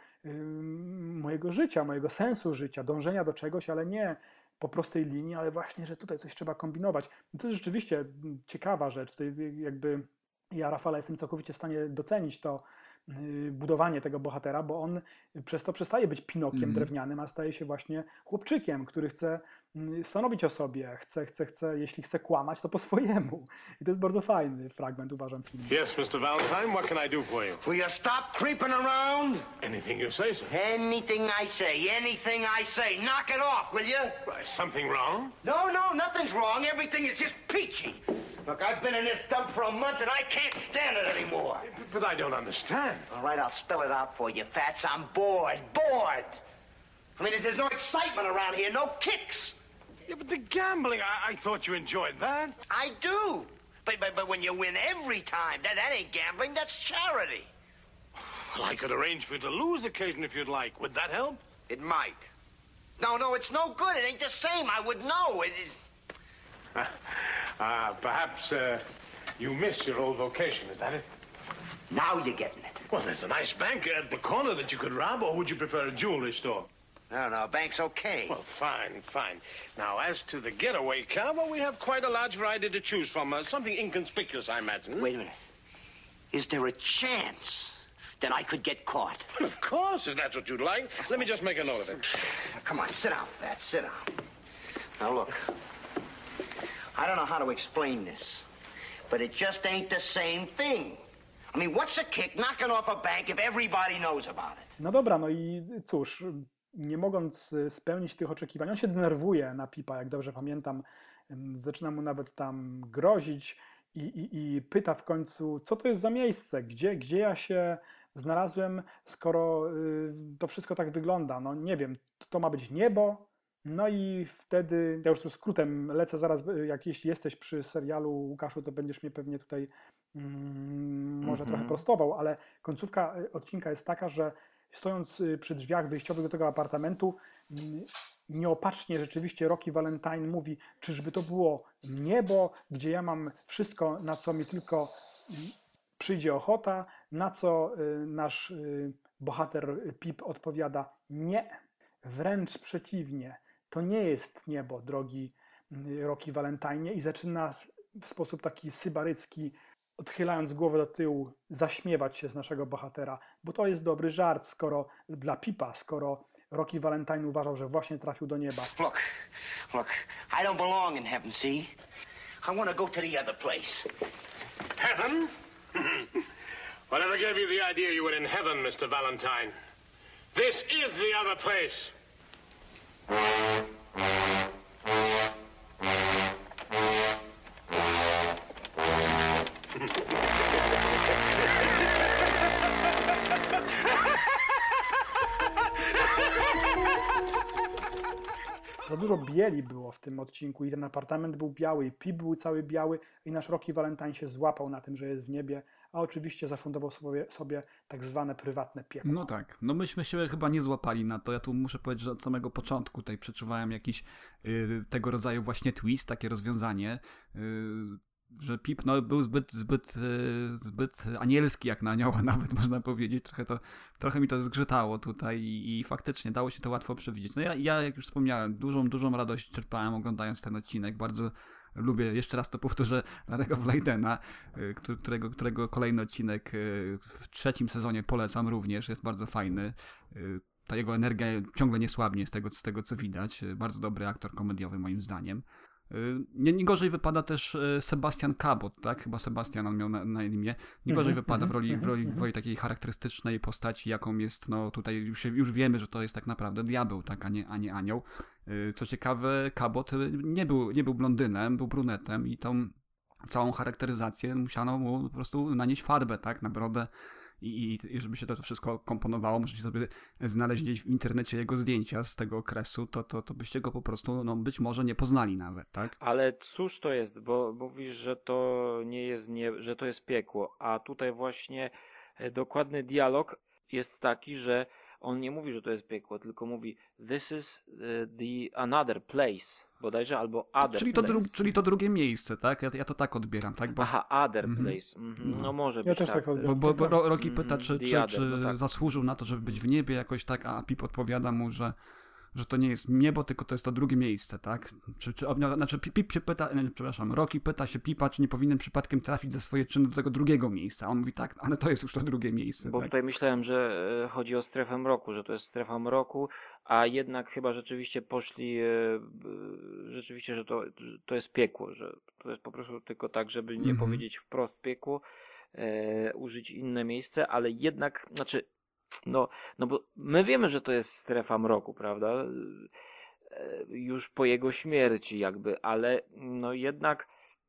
mojego życia, mojego sensu życia, dążenia do czegoś, ale nie po prostej linii, ale właśnie, że tutaj coś trzeba kombinować. I to jest rzeczywiście ciekawa rzecz. Tutaj jakby ja, Rafale, jestem całkowicie w stanie docenić to budowanie tego bohatera, bo on przez to przestaje być Pinokiem drewnianym, a staje się właśnie chłopczykiem, który chce stanowić o sobie, chce, jeśli chce kłamać, to po swojemu. I to jest bardzo fajny fragment, uważam, filmu. Yes, Mr. Valentine, what can I do for you? Will you stop creeping around? Anything you say, sir. Anything I say, anything I say. Knock it off, will you? Why, something wrong? No, nothing's wrong. Everything is just peachy. Look, I've been in this dump for a month and I can't stand it anymore. But I don't understand. All right, I'll spell it out for you, Fats. I'm bored. Bored. I mean, there's no excitement around here, no kicks. Yeah, but the gambling, I thought you enjoyed that. I do. But when you win every time, that ain't gambling, that's charity. Well, I could arrange for you to lose occasion if you'd like. Would that help? It might. No, it's no good. It ain't the same. I would know. Perhaps you miss your old vocation, is that it? Now you're getting it. Well, there's a nice bank at the corner that you could rob, or would you prefer a jewelry store? No, bank's okay. Well, fine. Now, as to the getaway car, well, we have quite a large variety to choose from. Something inconspicuous, I imagine. Wait a minute. Is there a chance that I could get caught? Well, of course, if that's what you'd like. Let me just make a note of it. Come on, sit down, Fats, sit down. Now, look. I don't know how to explain this, but it just ain't the same thing. I mean, what's the kick knocking off a bank if everybody knows about it? No dobra, no i cóż, nie mogąc spełnić tych oczekiwań, on się denerwuje na Pipa, jak dobrze pamiętam, zaczyna mu nawet tam grozić i pyta w końcu, co to jest za miejsce, gdzie ja się znalazłem, skoro to wszystko tak wygląda. No nie wiem, to ma być niebo. No i wtedy, ja już tu skrótem lecę zaraz, jeśli jesteś przy serialu, Łukaszu, to będziesz mnie pewnie tutaj może trochę prostował, ale końcówka odcinka jest taka, że stojąc przy drzwiach wyjściowych do tego apartamentu, nieopatrznie rzeczywiście Rocky Valentine mówi, czyżby to było niebo, gdzie ja mam wszystko, na co mi tylko przyjdzie ochota, na co nasz bohater Pip odpowiada, nie, wręcz przeciwnie, to nie jest niebo, drogi Rocky Valentine, i zaczyna w sposób taki sybarycki, odchylając głowę do tyłu, zaśmiewać się z naszego bohatera, bo to jest dobry żart, skoro dla Pipa, skoro Rocky Valentine uważał, że właśnie trafił do nieba. Look, I don't belong in heaven, see? I want to go to the other place. Heaven? Whatever gave you the idea you were in heaven, Mr. Valentine? This is the other place. Za dużo bieli było w tym odcinku i ten apartament był biały, i Pip był cały biały i nasz Rocky Valentine się złapał na tym, że jest w niebie, a oczywiście zafundował sobie tak zwane prywatne piekło. No tak, no myśmy się chyba nie złapali na to. Ja tu muszę powiedzieć, że od samego początku tutaj przeczuwałem jakiś tego rodzaju właśnie twist, takie rozwiązanie, że Pip no, był zbyt anielski jak na anioła nawet, można powiedzieć. Trochę mi to zgrzytało tutaj i faktycznie dało się to łatwo przewidzieć. No ja jak już wspomniałem, dużą radość czerpałem oglądając ten odcinek. Bardzo lubię, jeszcze raz to powtórzę, Larry'ego Vladena, którego kolejny odcinek w 3. sezonie polecam również, jest bardzo fajny. Ta jego energia ciągle nie słabnie z tego co widać. Bardzo dobry aktor komediowy moim zdaniem. Nie gorzej wypada też Sebastian Cabot, tak? Chyba Sebastian on miał na imię. Nie gorzej wypada w roli takiej charakterystycznej postaci, jaką jest, no tutaj już wiemy, że to jest tak naprawdę diabeł, tak, a nie anioł. Co ciekawe, Cabot nie był blondynem, był brunetem i tą całą charakteryzację musiano mu po prostu nanieść farbę, tak, na brodę. I żeby się to wszystko komponowało, możecie sobie znaleźć gdzieś w internecie jego zdjęcia z tego okresu, to byście go po prostu, no być może nie poznali nawet, tak? Ale cóż to jest, bo mówisz, że to nie jest, że to jest piekło, a tutaj właśnie dokładny dialog jest taki, że on nie mówi, że to jest piekło, tylko mówi this is the another place, bodajże, albo other place. Czyli to drugie miejsce, tak? Ja to tak odbieram, tak? Aha, other place. No może być też tak. Bo Rocky pyta, czy tak. zasłużył na to, żeby być w niebie jakoś tak, a Pip odpowiada mu, że to nie jest niebo, tylko to jest to drugie miejsce, tak? Znaczy Pip się pyta, Rocky pyta się Pipa, czy nie powinien przypadkiem trafić za swoje czyny do tego drugiego miejsca. A on mówi tak, ale to jest już to drugie miejsce. Bo tak? tutaj myślałem, że chodzi o strefę mroku, że to jest strefa mroku, a jednak chyba rzeczywiście poszli, że to jest piekło, że to jest po prostu tylko tak, żeby nie powiedzieć wprost piekło, użyć inne miejsce, ale jednak, znaczy no bo my wiemy, że to jest strefa mroku, prawda? Już po jego śmierci jakby, ale no jednak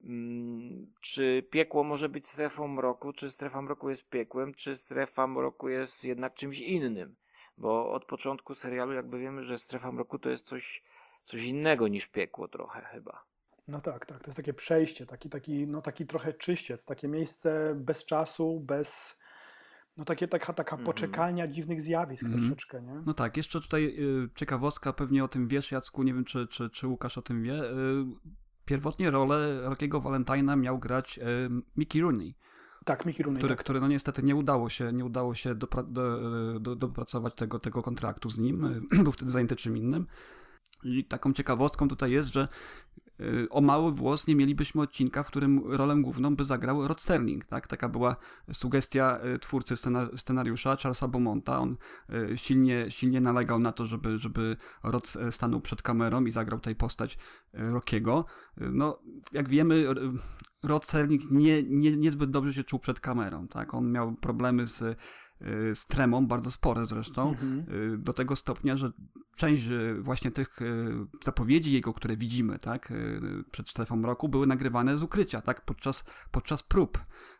czy piekło może być strefą mroku, czy strefa mroku jest piekłem, czy strefa mroku jest jednak czymś innym? Bo od początku serialu jakby wiemy, że strefa mroku to jest coś innego niż piekło trochę chyba. No tak, to jest takie przejście, taki trochę czyściec, takie miejsce bez czasu, bez... No taka poczekalnia dziwnych zjawisk troszeczkę, nie? No tak, jeszcze tutaj ciekawostka, pewnie o tym wiesz, Jacku, nie wiem czy Łukasz o tym wie. Pierwotnie rolę Rockiego Valentine'a miał grać Mickey Rooney. Tak, Mickey Rooney. Który no niestety nie udało się dopracować tego kontraktu z nim. Był wtedy zajęty czym innym. I taką ciekawostką tutaj jest, że o mały włos nie mielibyśmy odcinka, w którym rolę główną by zagrał Rod Serling, tak? Taka była sugestia twórcy scenariusza Charlesa Beaumonta. On silnie nalegał na to, żeby Rod stanął przed kamerą i zagrał tutaj postać Rockiego. No, jak wiemy, Rod Serling niezbyt dobrze się czuł przed kamerą, tak? On miał problemy z tremą, bardzo spore zresztą, do tego stopnia, że część właśnie tych zapowiedzi jego, które widzimy, tak, przed strefą mroku, były nagrywane z ukrycia, tak, podczas prób.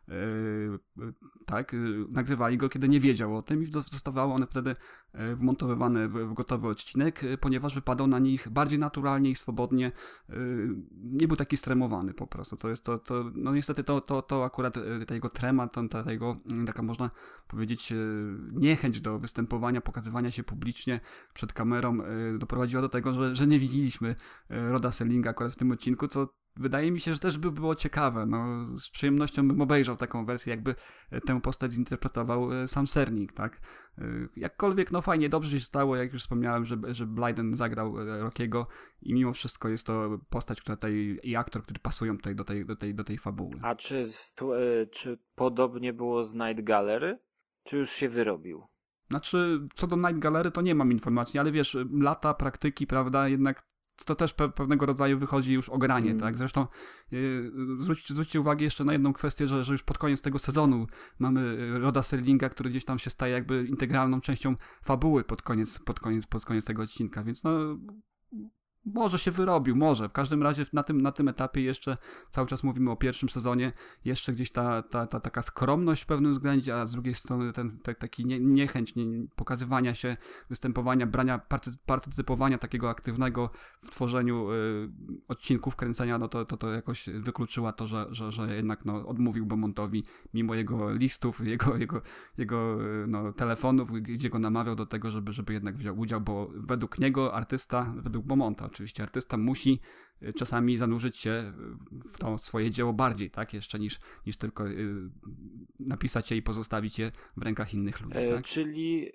Tak, nagrywali go, kiedy nie wiedział o tym i zostawały one wtedy wmontowywane w gotowy odcinek, ponieważ wypadał na nich bardziej naturalnie i swobodnie. Nie był taki stremowany po prostu. To jest no niestety to akurat ta jego trema, ta jego taka można powiedzieć niechęć do występowania, pokazywania się publicznie przed kamerą doprowadziła do tego, że nie widzieliśmy Roda Serlinga akurat w tym odcinku, co wydaje mi się, że też by było ciekawe. No, z przyjemnością bym obejrzał taką wersję, jakby tę postać zinterpretował sam Serling, tak? Jakkolwiek, no fajnie, dobrze się stało, jak już wspomniałem, że Blyden zagrał Rockiego i mimo wszystko jest to postać, która i aktor, który pasują tutaj do tej fabuły. A czy podobnie było z Night Gallery? Czy już się wyrobił? Znaczy, co do Night Gallery, to nie mam informacji, ale wiesz, lata praktyki, prawda, jednak to też pewnego rodzaju wychodzi już ogranie, tak? Zresztą zwróćcie uwagę jeszcze na jedną kwestię, że już pod koniec tego sezonu mamy Roda Serlinga, który gdzieś tam się staje jakby integralną częścią fabuły pod koniec tego odcinka, więc no może się wyrobił, może. W każdym razie na tym etapie jeszcze cały czas mówimy o pierwszym sezonie, jeszcze gdzieś ta taka skromność w pewnym względzie, a z drugiej strony taki niechęć pokazywania się, występowania, brania, partycypowania takiego aktywnego w tworzeniu odcinków, kręcenia, no to jakoś wykluczyła to, że jednak no, odmówił Beaumontowi mimo jego listów, jego no, telefonów, gdzie go namawiał do tego, żeby jednak wziął udział, bo według niego według Beaumonta oczywiście artysta musi czasami zanurzyć się w to swoje dzieło bardziej, tak? Jeszcze niż tylko napisać je i pozostawić je w rękach innych ludzi. Tak? Czyli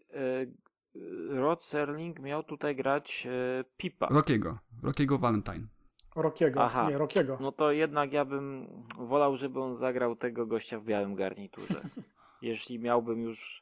Rod Serling miał tutaj grać Pipa. Rockiego Valentine. Rockiego. No to jednak ja bym wolał, żeby on zagrał tego gościa w białym garniturze. Jeśli miałbym już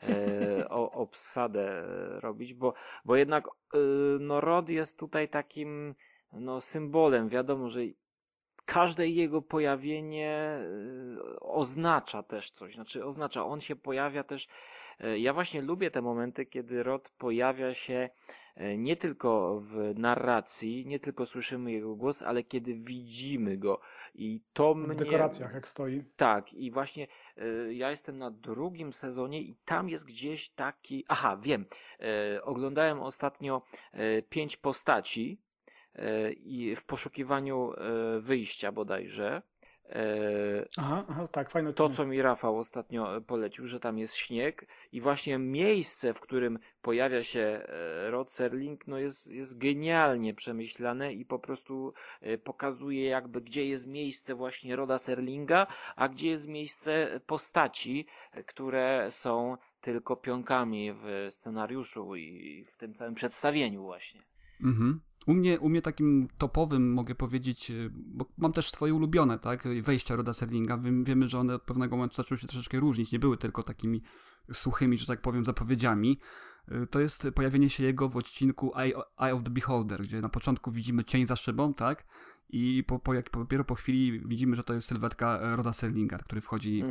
obsadę robić, bo jednak no Rod jest tutaj takim no symbolem. Wiadomo, że każde jego pojawienie oznacza też coś. Znaczy on się pojawia też. Ja właśnie lubię te momenty, kiedy Rod pojawia się nie tylko w narracji, nie tylko słyszymy jego głos, ale kiedy widzimy go. I to w dekoracjach, jak stoi. Tak, i właśnie ja jestem na drugim sezonie i tam jest gdzieś taki... Aha, wiem. Oglądałem ostatnio 5 postaci i w poszukiwaniu wyjścia bodajże. Aha, tak, fajne. To, co mi Rafał ostatnio polecił, że tam jest śnieg i właśnie miejsce, w którym pojawia się Rod Serling, no jest genialnie przemyślane i po prostu pokazuje jakby, gdzie jest miejsce właśnie Roda Serlinga, a gdzie jest miejsce postaci, które są tylko pionkami w scenariuszu i w tym całym przedstawieniu właśnie. Mhm. U mnie takim topowym, mogę powiedzieć, bo mam też swoje ulubione, tak, wejścia Roda Serlinga. Wiemy, że one od pewnego momentu zaczęły się troszeczkę różnić, nie były tylko takimi suchymi, że tak powiem, zapowiedziami. To jest pojawienie się jego w odcinku Eye of the Beholder, gdzie na początku widzimy cień za szybą, tak, i dopiero po chwili widzimy, że to jest sylwetka Roda Serlinga, który wchodzi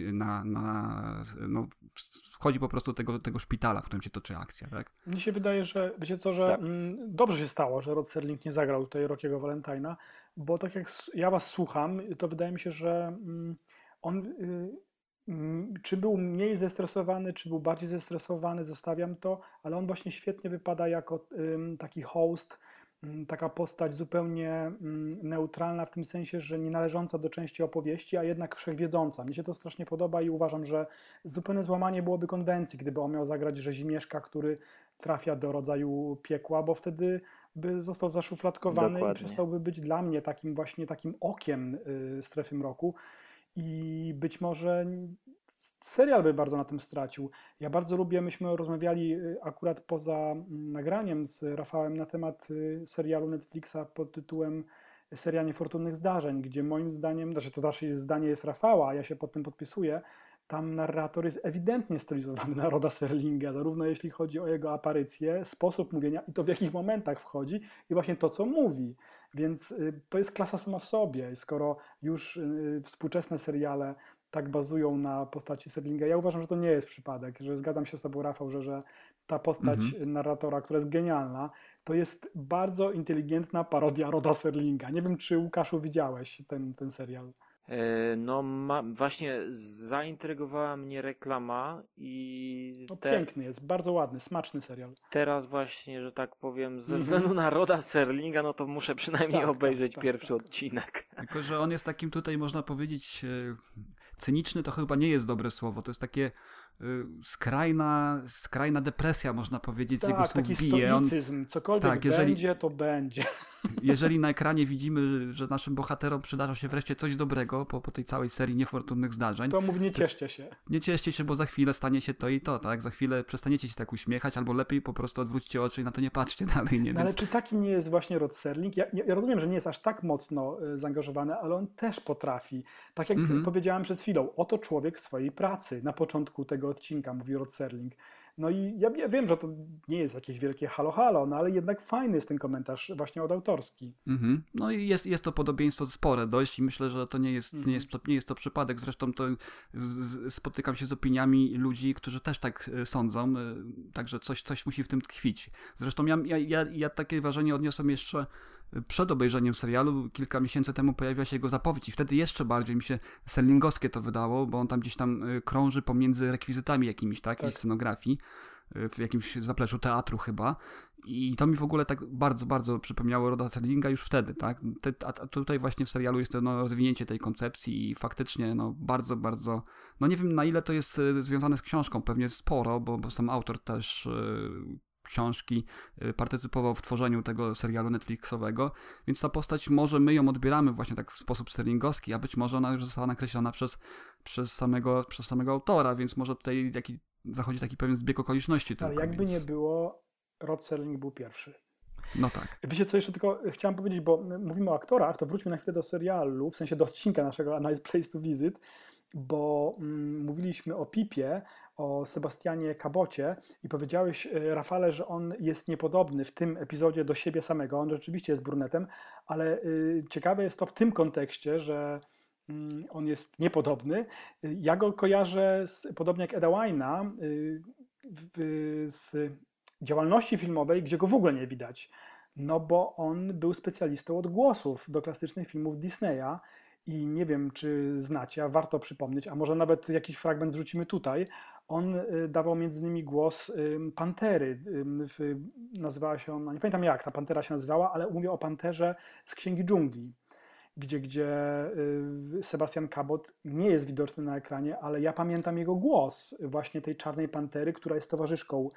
wchodzi po prostu do tego szpitala, w którym się toczy akcja, tak? Mnie się wydaje, że wiecie co, że tak. Dobrze się stało, że Rod Serling nie zagrał tutaj Rockiego Valentine'a, bo tak jak ja was słucham, to wydaje mi się, że on czy był mniej zestresowany, czy był bardziej zestresowany, zostawiam to, ale on właśnie świetnie wypada jako taki host, taka postać zupełnie neutralna w tym sensie, że nie należąca do części opowieści, a jednak wszechwiedząca. Mnie się to strasznie podoba i uważam, że zupełne złamanie byłoby konwencji, gdyby on miał zagrać rzezimieszka, który trafia do rodzaju piekła, bo wtedy by został zaszufladkowany. Dokładnie. I przestałby być dla mnie takim okiem strefy mroku i być może serial by bardzo na tym stracił. Ja bardzo lubię, myśmy rozmawiali akurat poza nagraniem z Rafałem na temat serialu Netflixa pod tytułem Seria Niefortunnych Zdarzeń, gdzie moim zdaniem, to raczej zdanie jest Rafała, a ja się pod tym podpisuję, tam narrator jest ewidentnie stylizowany na Roda Serlinga, zarówno jeśli chodzi o jego aparycję, sposób mówienia i to w jakich momentach wchodzi i właśnie to, co mówi. Więc to jest klasa sama w sobie. Skoro już współczesne seriale tak bazują na postaci Serlinga, ja uważam, że to nie jest przypadek, że zgadzam się z tobą, Rafał, że ta postać narratora, która jest genialna, to jest bardzo inteligentna parodia Roda Serlinga. Nie wiem, czy Łukaszu widziałeś ten serial. No właśnie zaintrygowała mnie reklama i piękny jest, bardzo ładny, smaczny serial. Teraz właśnie, że tak powiem, ze względu na Roda Serlinga, no to muszę przynajmniej obejrzeć pierwszy odcinek. Tylko, że on jest takim tutaj, można powiedzieć, cyniczny to chyba nie jest dobre słowo, to jest takie skrajna depresja, można powiedzieć, z jego słów taki bije. stoicyzm, cokolwiek będzie, to będzie. Jeżeli na ekranie widzimy, że naszym bohaterom przydarza się wreszcie coś dobrego po tej całej serii niefortunnych zdarzeń, to mów, nie cieszcie się. Nie cieszcie się, bo za chwilę stanie się to i to, tak? Za chwilę przestaniecie się tak uśmiechać, albo lepiej po prostu odwróćcie oczy i na to nie patrzcie dalej. Nie? No, ale czy taki nie jest właśnie Rod Serling? Ja rozumiem, że nie jest aż tak mocno zaangażowany, ale on też potrafi. Tak jak powiedziałem przed chwilą, oto człowiek swojej pracy. Na początku tego odcinka mówi Rod Serling. No i ja wiem, że to nie jest jakieś wielkie halo, no ale jednak fajny jest ten komentarz właśnie odautorski. No i jest to podobieństwo spore dość i myślę, że to nie jest to przypadek. Zresztą to spotykam się z opiniami ludzi, którzy też tak sądzą, także coś musi w tym tkwić. Zresztą ja takie wrażenie odniosłem jeszcze przed obejrzeniem serialu. Kilka miesięcy temu pojawiła się jego zapowiedź i wtedy jeszcze bardziej mi się serlingowskie to wydało, bo on tam gdzieś tam krąży pomiędzy rekwizytami jakimiś, tak? Jakiejś scenografii, w jakimś zapleczu teatru chyba. I to mi w ogóle tak bardzo, bardzo przypomniało Roda Serlinga już wtedy, tak? A tutaj właśnie w serialu jest to rozwinięcie tej koncepcji i faktycznie bardzo, bardzo, nie wiem na ile to jest związane z książką, pewnie sporo, bo sam autor też książki partycypował w tworzeniu tego serialu Netflixowego, więc ta postać, może my ją odbieramy właśnie tak w sposób sterlingowski, a być może ona już została nakreślona przez samego autora, więc może tutaj zachodzi taki pewien zbieg okoliczności. Ale jakby nie było, Rod Serling był pierwszy. No tak. Wiecie co, jeszcze tylko chciałem powiedzieć, bo mówimy o aktorach, to wróćmy na chwilę do serialu, w sensie do odcinka naszego A Nice Place to Visit, bo mówiliśmy o Pipie, o Sebastianie Cabocie i powiedziałeś, Rafale, że on jest niepodobny w tym epizodzie do siebie samego. On rzeczywiście jest brunetem, ale ciekawe jest to w tym kontekście, że on jest niepodobny. Ja go kojarzę podobnie jak Eda Wine'a z działalności filmowej, gdzie go w ogóle nie widać. No bo on był specjalistą od głosów do klasycznych filmów Disneya. I nie wiem, czy znacie, a warto przypomnieć, a może nawet jakiś fragment wrzucimy tutaj. On dawał między innymi głos pantery. Nazywała się ona, nie pamiętam jak ta pantera się nazywała, ale mówię o panterze z Księgi Dżungli, gdzie Sebastian Cabot nie jest widoczny na ekranie, ale ja pamiętam jego głos, właśnie tej czarnej pantery, która jest towarzyszką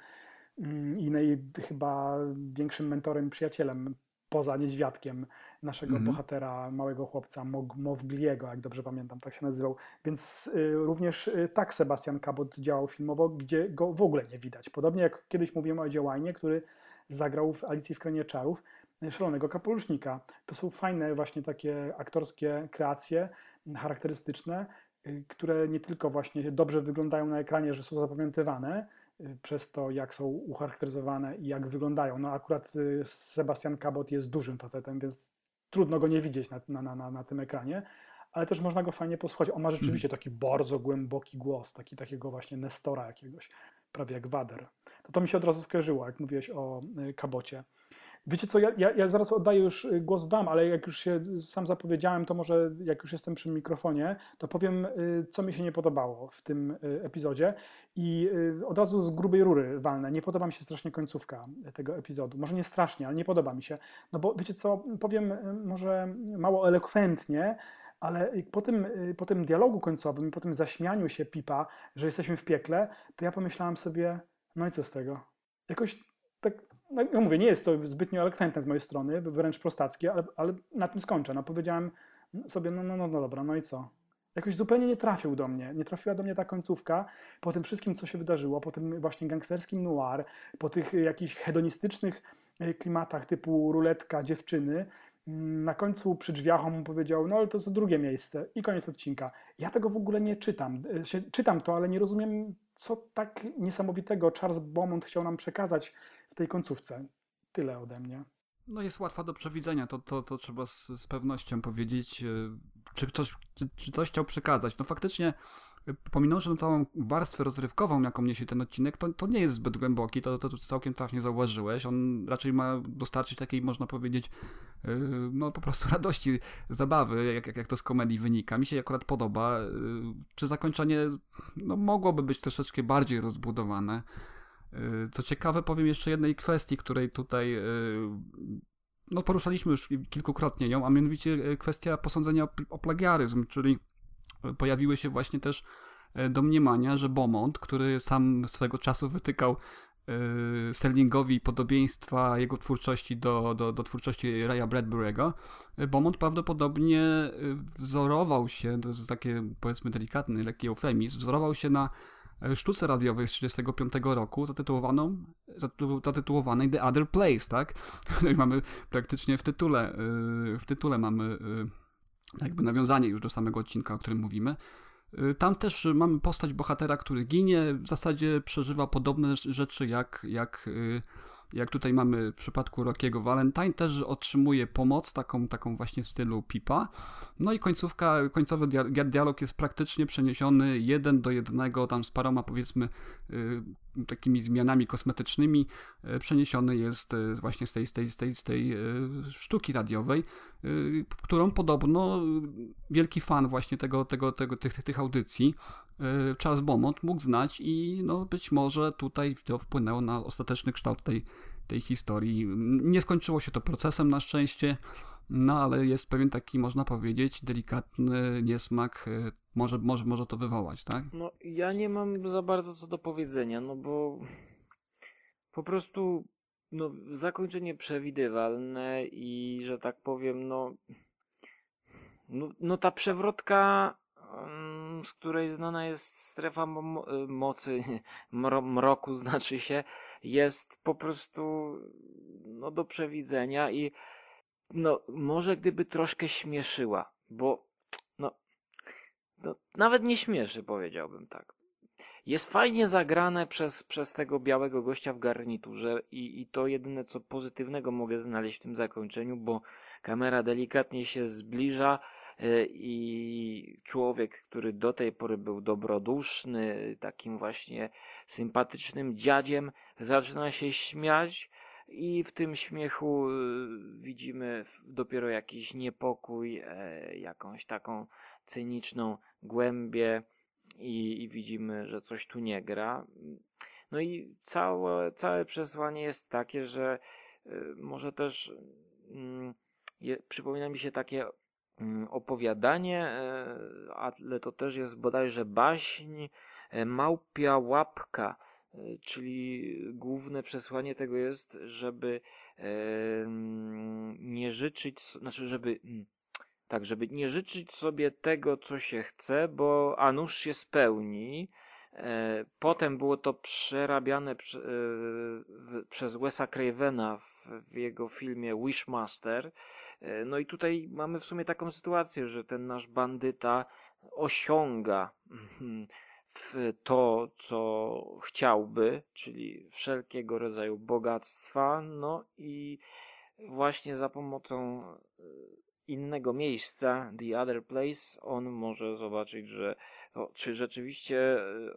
i chyba większym mentorem, przyjacielem poza niedźwiadkiem naszego bohatera, małego chłopca, Mowgliego, jak dobrze pamiętam, tak się nazywał. Więc również tak Sebastian Cabot działał filmowo, gdzie go w ogóle nie widać. Podobnie jak kiedyś mówiłem o Edzie Wine'ie, który zagrał w Alicji w Krainie Czarów szalonego kapelusznika. To są fajne właśnie takie aktorskie kreacje charakterystyczne, które nie tylko właśnie dobrze wyglądają na ekranie, że są zapamiętywane, przez to, jak są ucharakteryzowane i jak wyglądają. No akurat Sebastian Cabot jest dużym facetem, więc trudno go nie widzieć na tym ekranie, ale też można go fajnie posłuchać. On ma rzeczywiście taki bardzo głęboki głos, takiego właśnie Nestora jakiegoś, prawie jak Wader. To mi się od razu skojarzyło, jak mówiłeś o Cabocie. Wiecie co, ja zaraz oddaję już głos wam, ale jak już się sam zapowiedziałem, to może jak już jestem przy mikrofonie, to powiem, co mi się nie podobało w tym epizodzie i od razu z grubej rury walnę. Nie podoba mi się strasznie końcówka tego epizodu. Może nie strasznie, ale nie podoba mi się. No bo wiecie co, powiem może mało elokwentnie, ale po tym dialogu końcowym i po tym zaśmianiu się Pipa, że jesteśmy w piekle, to ja pomyślałem sobie, no i co z tego? Jakoś tak, no mówię, nie jest to zbytnio elokwentne z mojej strony, wręcz prostackie, ale na tym skończę. No powiedziałem sobie, no dobra, no i co? Jakoś zupełnie nie trafił do mnie. Nie trafiła do mnie ta końcówka po tym wszystkim, co się wydarzyło, po tym właśnie gangsterskim noir, po tych jakichś hedonistycznych klimatach typu ruletka dziewczyny Na końcu przy drzwiach on mu powiedział, no ale to jest drugie miejsce i koniec odcinka. Ja tego w ogóle nie czytam. Czytam to, ale nie rozumiem, co tak niesamowitego Charles Beaumont chciał nam przekazać w tej końcówce. Tyle ode mnie. No jest łatwa do przewidzenia, to trzeba z pewnością powiedzieć, czy coś chciał przekazać. No faktycznie, pominąwszy tą całą warstwę rozrywkową, jaką niesie ten odcinek, to nie jest zbyt głęboki, to całkiem trafnie zauważyłeś. On raczej ma dostarczyć takiej, można powiedzieć, no po prostu radości, zabawy, jak to z komedii wynika. Mi się akurat podoba. Czy zakończenie no, mogłoby być troszeczkę bardziej rozbudowane. Co ciekawe, powiem jeszcze jednej kwestii, której tutaj no, poruszaliśmy już kilkukrotnie ją, a mianowicie kwestia posądzenia o plagiaryzm, czyli pojawiły się właśnie też domniemania, że Beaumont, który sam swego czasu wytykał Sterlingowi podobieństwa jego twórczości do twórczości Raya Bradbury'ego, Beaumont prawdopodobnie wzorował się, to jest takie powiedzmy delikatny, lekki eufemizm, wzorował się na sztuce radiowej z 1935 roku zatytułowanej The Other Place, tak? I mamy praktycznie w tytule mamy jakby nawiązanie już do samego odcinka, o którym mówimy. Tam też mamy postać bohatera, który ginie, w zasadzie przeżywa podobne rzeczy jak tutaj mamy w przypadku Rockiego. Valentine też otrzymuje pomoc, taką właśnie w stylu Pipa. No i końcowy dialog jest praktycznie przeniesiony 1:1, tam z paroma powiedzmy takimi zmianami kosmetycznymi, przeniesiony jest właśnie z tej sztuki radiowej, którą podobno wielki fan właśnie tych audycji Charles Beaumont mógł znać i no być może tutaj to wpłynęło na ostateczny kształt tej historii. Nie skończyło się to procesem na szczęście, no ale jest pewien taki, można powiedzieć, delikatny niesmak, może to wywołać, tak? No ja nie mam za bardzo co do powiedzenia, no bo po prostu no zakończenie przewidywalne i że tak powiem, no ta przewrotka, z której znana jest strefa mocy, mroku znaczy się, jest po prostu no do przewidzenia i no może gdyby troszkę śmieszyła, bo no nawet nie śmieszy, powiedziałbym tak. Jest fajnie zagrane przez tego białego gościa w garniturze i to jedyne co pozytywnego mogę znaleźć w tym zakończeniu, bo kamera delikatnie się zbliża i człowiek, który do tej pory był dobroduszny, takim właśnie sympatycznym dziadziem, zaczyna się śmiać i w tym śmiechu widzimy dopiero jakiś niepokój, jakąś taką cyniczną głębię i widzimy, że coś tu nie gra. No i całe przesłanie jest takie, że może też przypomina mi się takie opowiadanie, ale to też jest bodajże baśń Małpia Łapka, czyli główne przesłanie tego jest, żeby nie życzyć, znaczy żeby nie życzyć sobie tego, co się chce, bo a nuż się spełni. Potem było to przerabiane przez Wesa Cravena w jego filmie Wishmaster. No i tutaj mamy w sumie taką sytuację, że ten nasz bandyta osiąga w to, co chciałby, czyli wszelkiego rodzaju bogactwa, no i właśnie za pomocą innego miejsca, The Other Place, on może zobaczyć, że czy rzeczywiście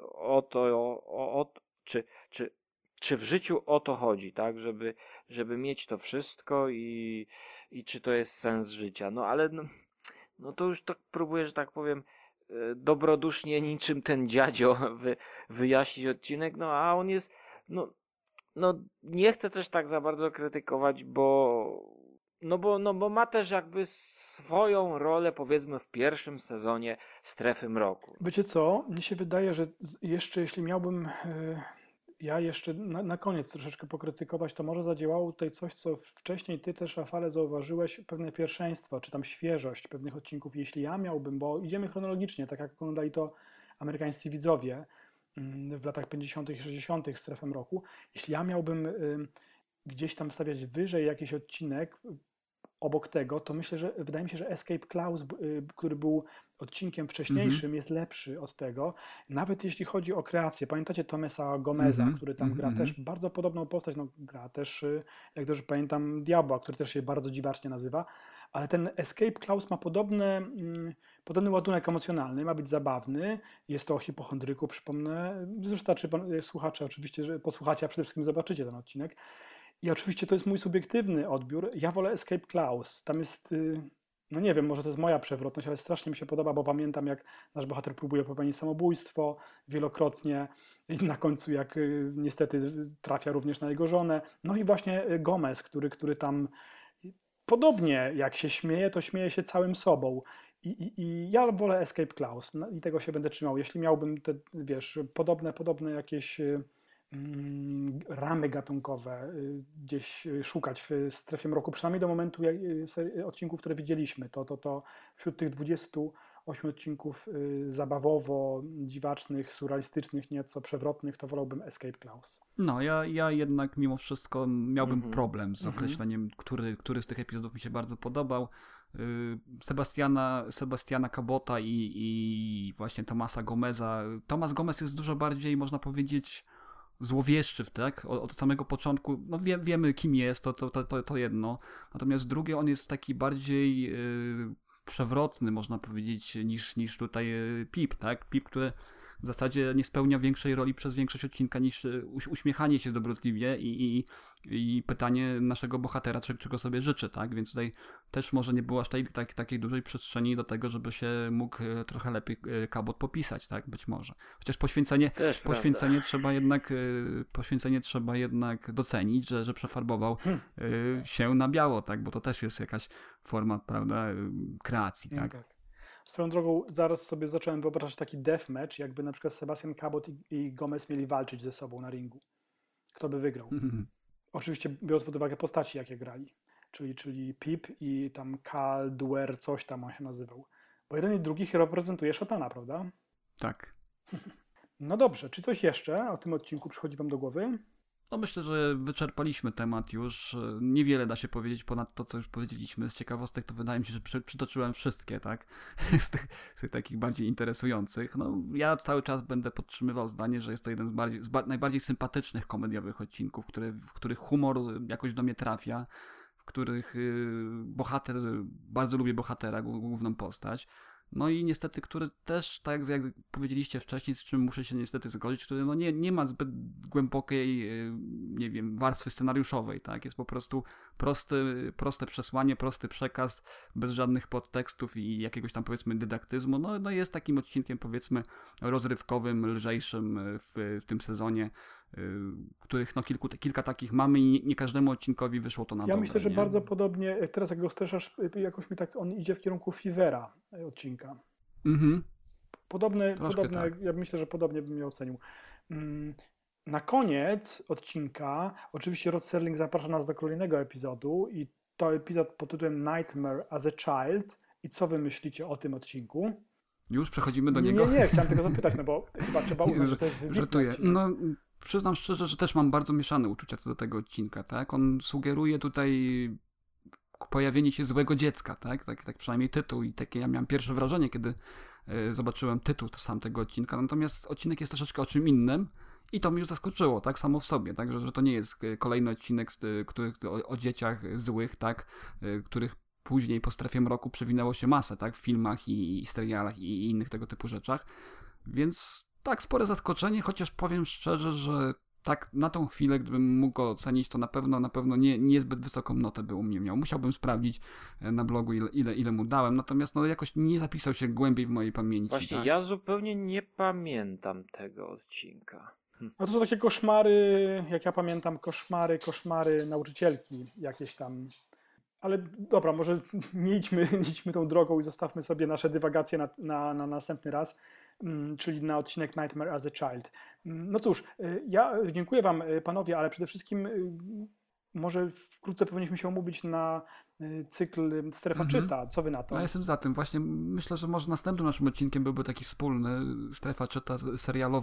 czy w życiu o to chodzi, tak, żeby mieć to wszystko i czy to jest sens życia. No ale no to już tak próbuję, że tak powiem, dobrodusznie niczym ten dziadzio wyjaśnić odcinek, no a on jest, no nie chcę też tak za bardzo krytykować, bo ma też jakby swoją rolę, powiedzmy, w pierwszym sezonie Strefy Mroku. Wiecie co? Mnie się wydaje, że jeszcze jeśli miałbym ja jeszcze na koniec troszeczkę pokrytykować, to może zadziałało tutaj coś, co wcześniej ty też, Rafale, zauważyłeś, pewne pierwszeństwo, czy tam świeżość pewnych odcinków. Jeśli ja miałbym, bo idziemy chronologicznie, tak jak oglądali to amerykańscy widzowie w latach 50. i 60. Strefę Mroku, jeśli ja miałbym gdzieś tam stawiać wyżej jakiś odcinek obok tego, to myślę, że wydaje mi się, że Escape Klaus, który był odcinkiem wcześniejszym, jest lepszy od tego. Nawet jeśli chodzi o kreację. Pamiętacie Tomasa Gomeza, który tam gra też bardzo podobną postać. No, gra też, jak dobrze pamiętam, Diabła, który też się bardzo dziwacznie nazywa. Ale ten Escape Klaus ma podobny ładunek emocjonalny, ma być zabawny. Jest to o hipochondryku, przypomnę. Wystarczy, słuchacze oczywiście, że posłuchacie, a przede wszystkim zobaczycie ten odcinek. I oczywiście to jest mój subiektywny odbiór. Ja wolę Escape Klaus. Tam jest, no nie wiem, może to jest moja przewrotność, ale strasznie mi się podoba, bo pamiętam, jak nasz bohater próbuje popełnić samobójstwo wielokrotnie i na końcu jak niestety trafia również na jego żonę. No i właśnie Gomez, który tam podobnie jak się śmieje, to śmieje się całym sobą. I ja wolę Escape Klaus i tego się będę trzymał. Jeśli miałbym te, wiesz, podobne jakieś ramy gatunkowe gdzieś szukać w strefie mroku, przynajmniej do momentu odcinków, które widzieliśmy, to wśród tych 28 odcinków zabawowo, dziwacznych, surrealistycznych, nieco przewrotnych, to wolałbym Escape Klaus. No, ja jednak mimo wszystko miałbym problem z określeniem, który z tych epizodów mi się bardzo podobał. Sebastiana Cabota i właśnie Tomasa Gomeza. Tomas Gomez jest dużo bardziej, można powiedzieć, złowieszczy, tak? Od samego początku, no wiemy kim jest, to jedno. Natomiast drugie, on jest taki bardziej przewrotny, można powiedzieć, niż tutaj Pip, tak? Pip, który w zasadzie nie spełnia większej roli przez większość odcinka niż uśmiechanie się dobrotliwie i pytanie naszego bohatera, czego sobie życzy, tak? Więc tutaj też może nie było aż takiej dużej przestrzeni do tego, żeby się mógł trochę lepiej Cabot popisać, tak? Być może. Chociaż poświęcenie trzeba jednak docenić, że przefarbował się na biało, tak? Bo to też jest jakaś forma, prawda, kreacji, tak? Tak. Swoją drogą zaraz sobie zacząłem wyobrażać taki deathmatch, jakby na przykład Sebastian Cabot i Gomez mieli walczyć ze sobą na ringu. Kto by wygrał? Oczywiście biorąc pod uwagę postaci, jakie grali. Czyli Pip i tam Caldwell, coś tam on się nazywał. Bo jeden i drugi reprezentuje szatana, prawda? Tak. No dobrze, czy coś jeszcze o tym odcinku przychodzi wam do głowy? No myślę, że wyczerpaliśmy temat już. Niewiele da się powiedzieć ponad to, co już powiedzieliśmy. Z ciekawostek to wydaje mi się, że przytoczyłem wszystkie, tak? Z tych takich bardziej interesujących. No, ja cały czas będę podtrzymywał zdanie, że jest to jeden z najbardziej sympatycznych komediowych odcinków, w których humor jakoś do mnie trafia, w których bardzo lubię bohatera, główną postać. No i niestety, który też, tak jak powiedzieliście wcześniej, z czym muszę się niestety zgodzić, który no nie ma zbyt głębokiej, nie wiem, warstwy scenariuszowej, tak? Jest po prostu proste przesłanie, prosty przekaz, bez żadnych podtekstów i jakiegoś tam, powiedzmy, dydaktyzmu. No jest takim odcinkiem, powiedzmy, rozrywkowym, lżejszym w tym sezonie, których no kilka takich mamy i nie każdemu odcinkowi wyszło to na dobre. Ja myślę, że nie? bardzo podobnie, teraz jak go streszczasz, jakoś mi tak on idzie w kierunku Fivera odcinka. Podobne, tak. Ja myślę, że podobnie bym je ocenił. Na koniec odcinka oczywiście Rod Serling zaprasza nas do kolejnego epizodu i to epizod pod tytułem Nightmare as a Child. I co wy myślicie o tym odcinku? Już przechodzimy do niego? Nie, chciałem tylko zapytać, no bo chyba trzeba uznać, że to jest wybitny odcinek. No, przyznam szczerze, że też mam bardzo mieszane uczucia co do tego odcinka, tak? On sugeruje tutaj pojawienie się złego dziecka, tak? Tak przynajmniej tytuł i takie ja miałem pierwsze wrażenie, kiedy zobaczyłem tytuł tego odcinka, natomiast odcinek jest troszeczkę o czym innym i to mnie już zaskoczyło, tak? Samo w sobie, tak? Że to nie jest kolejny odcinek o dzieciach złych, tak? Których później po strefie mroku przewinęło się masę, tak? W filmach i serialach i innych tego typu rzeczach. Więc tak, spore zaskoczenie, chociaż powiem szczerze, że tak na tą chwilę, gdybym mógł go ocenić, to na pewno niezbyt wysoką notę by u mnie miał. Musiałbym sprawdzić na blogu, ile mu dałem, natomiast no jakoś nie zapisał się głębiej w mojej pamięci. Właśnie, tak? Ja zupełnie nie pamiętam tego odcinka. No to są takie koszmary, jak ja pamiętam, koszmary nauczycielki jakieś tam. Ale dobra, może nie idźmy tą drogą i zostawmy sobie nasze dywagacje na następny raz, czyli na odcinek Nightmare as a Child. No cóż, ja dziękuję wam, panowie, ale przede wszystkim może wkrótce powinniśmy się umówić na cykl Strefa Czyta. Co wy na to? Ja jestem za tym. Właśnie myślę, że może następnym naszym odcinkiem byłby taki wspólny Strefa Czyta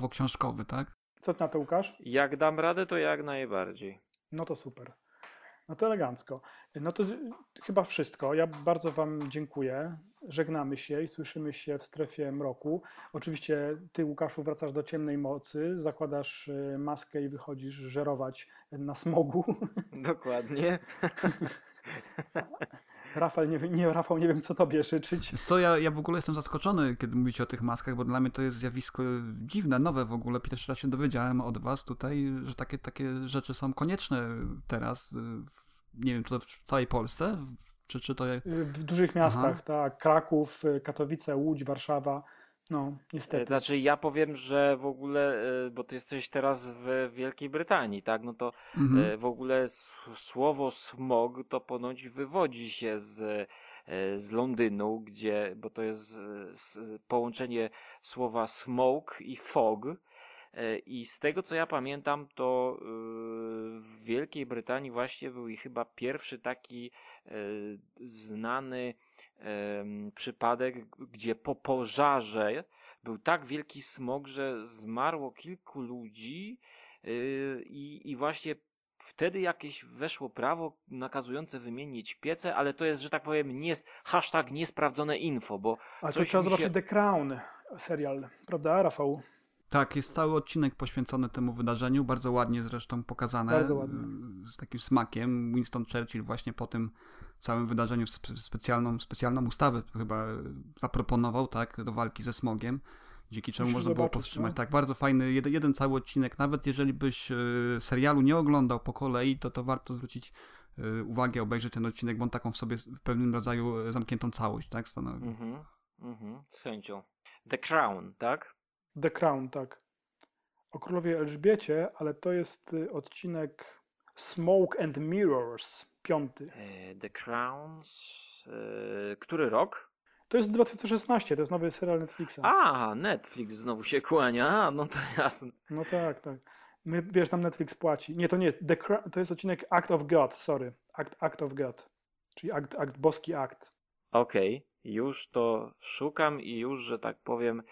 serialowo-książkowy, tak? Co ty na to, Łukasz? Jak dam radę, to jak najbardziej. No to super. No to elegancko. No to chyba wszystko. Ja bardzo wam dziękuję. Żegnamy się i słyszymy się w strefie mroku. Oczywiście ty, Łukaszu, wracasz do ciemnej mocy, zakładasz maskę i wychodzisz żerować na smogu. Dokładnie. Rafał, nie wiem co tobie życzyć. Co, ja w ogóle jestem zaskoczony, kiedy mówicie o tych maskach, bo dla mnie to jest zjawisko dziwne, nowe w ogóle. Pierwszy raz się dowiedziałem od was tutaj, że takie rzeczy są konieczne teraz. Nie wiem, czy to w całej Polsce? Czy to... W dużych miastach, tak. Kraków, Katowice, Łódź, Warszawa. No, niestety. Znaczy ja powiem, że w ogóle, bo ty jesteś teraz w Wielkiej Brytanii, tak? No to w ogóle słowo smog to ponoć wywodzi się z Londynu, bo to jest połączenie słowa smoke i fog. I z tego co ja pamiętam, to w Wielkiej Brytanii właśnie był i chyba pierwszy taki znany przypadek, gdzie po pożarze był tak wielki smog, że zmarło kilku ludzi i właśnie wtedy jakieś weszło prawo nakazujące wymienić piece, ale to jest, że tak powiem, hashtag niesprawdzone info, bo ale to trzeba zobaczyć The Crown serial, prawda, Rafał? Tak, jest cały odcinek poświęcony temu wydarzeniu, bardzo ładnie zresztą pokazane, bardzo ładnie. Z takim smakiem. Winston Churchill właśnie po tym całym wydarzeniu specjalną ustawę chyba zaproponował, tak, do walki ze smogiem, dzięki czemu można było powstrzymać. No? Tak, bardzo fajny, jeden cały odcinek, nawet jeżeli byś serialu nie oglądał po kolei, to warto zwrócić uwagę, obejrzeć ten odcinek, bo on taką w sobie w pewnym rodzaju zamkniętą całość, tak, stanowi. Z chęcią. The Crown, tak? The Crown, tak. O królowie Elżbiecie, ale to jest odcinek Smoke and Mirrors, 5. The Crowns. Który rok? To jest 2016, to jest nowy serial Netflixa. A, Netflix znowu się kłania, no to jasne. No tak. Wiesz, nam Netflix płaci. Nie, to nie jest. To jest odcinek Act of God, sorry. Act of God. Czyli boski akt. Okej, już to szukam i już, że tak powiem,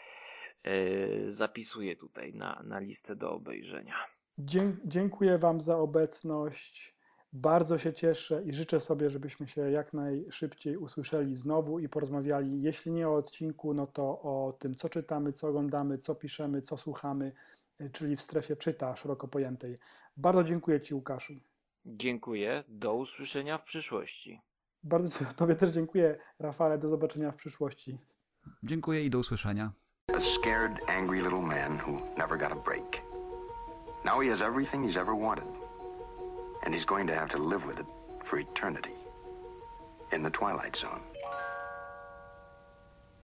zapisuję tutaj na listę do obejrzenia. Dziękuję wam za obecność. Bardzo się cieszę i życzę sobie, żebyśmy się jak najszybciej usłyszeli znowu i porozmawiali, jeśli nie o odcinku, no to o tym, co czytamy, co oglądamy, co piszemy, co słuchamy, czyli w strefie czyta szeroko pojętej. Bardzo dziękuję ci, Łukaszu. Dziękuję. Do usłyszenia w przyszłości. Bardzo tobie też dziękuję, Rafale. Do zobaczenia w przyszłości. Dziękuję i do usłyszenia. A scared, angry little man who never got a break. Now he has everything he's ever wanted. And he's going to have to live with it for eternity. In the Twilight Zone.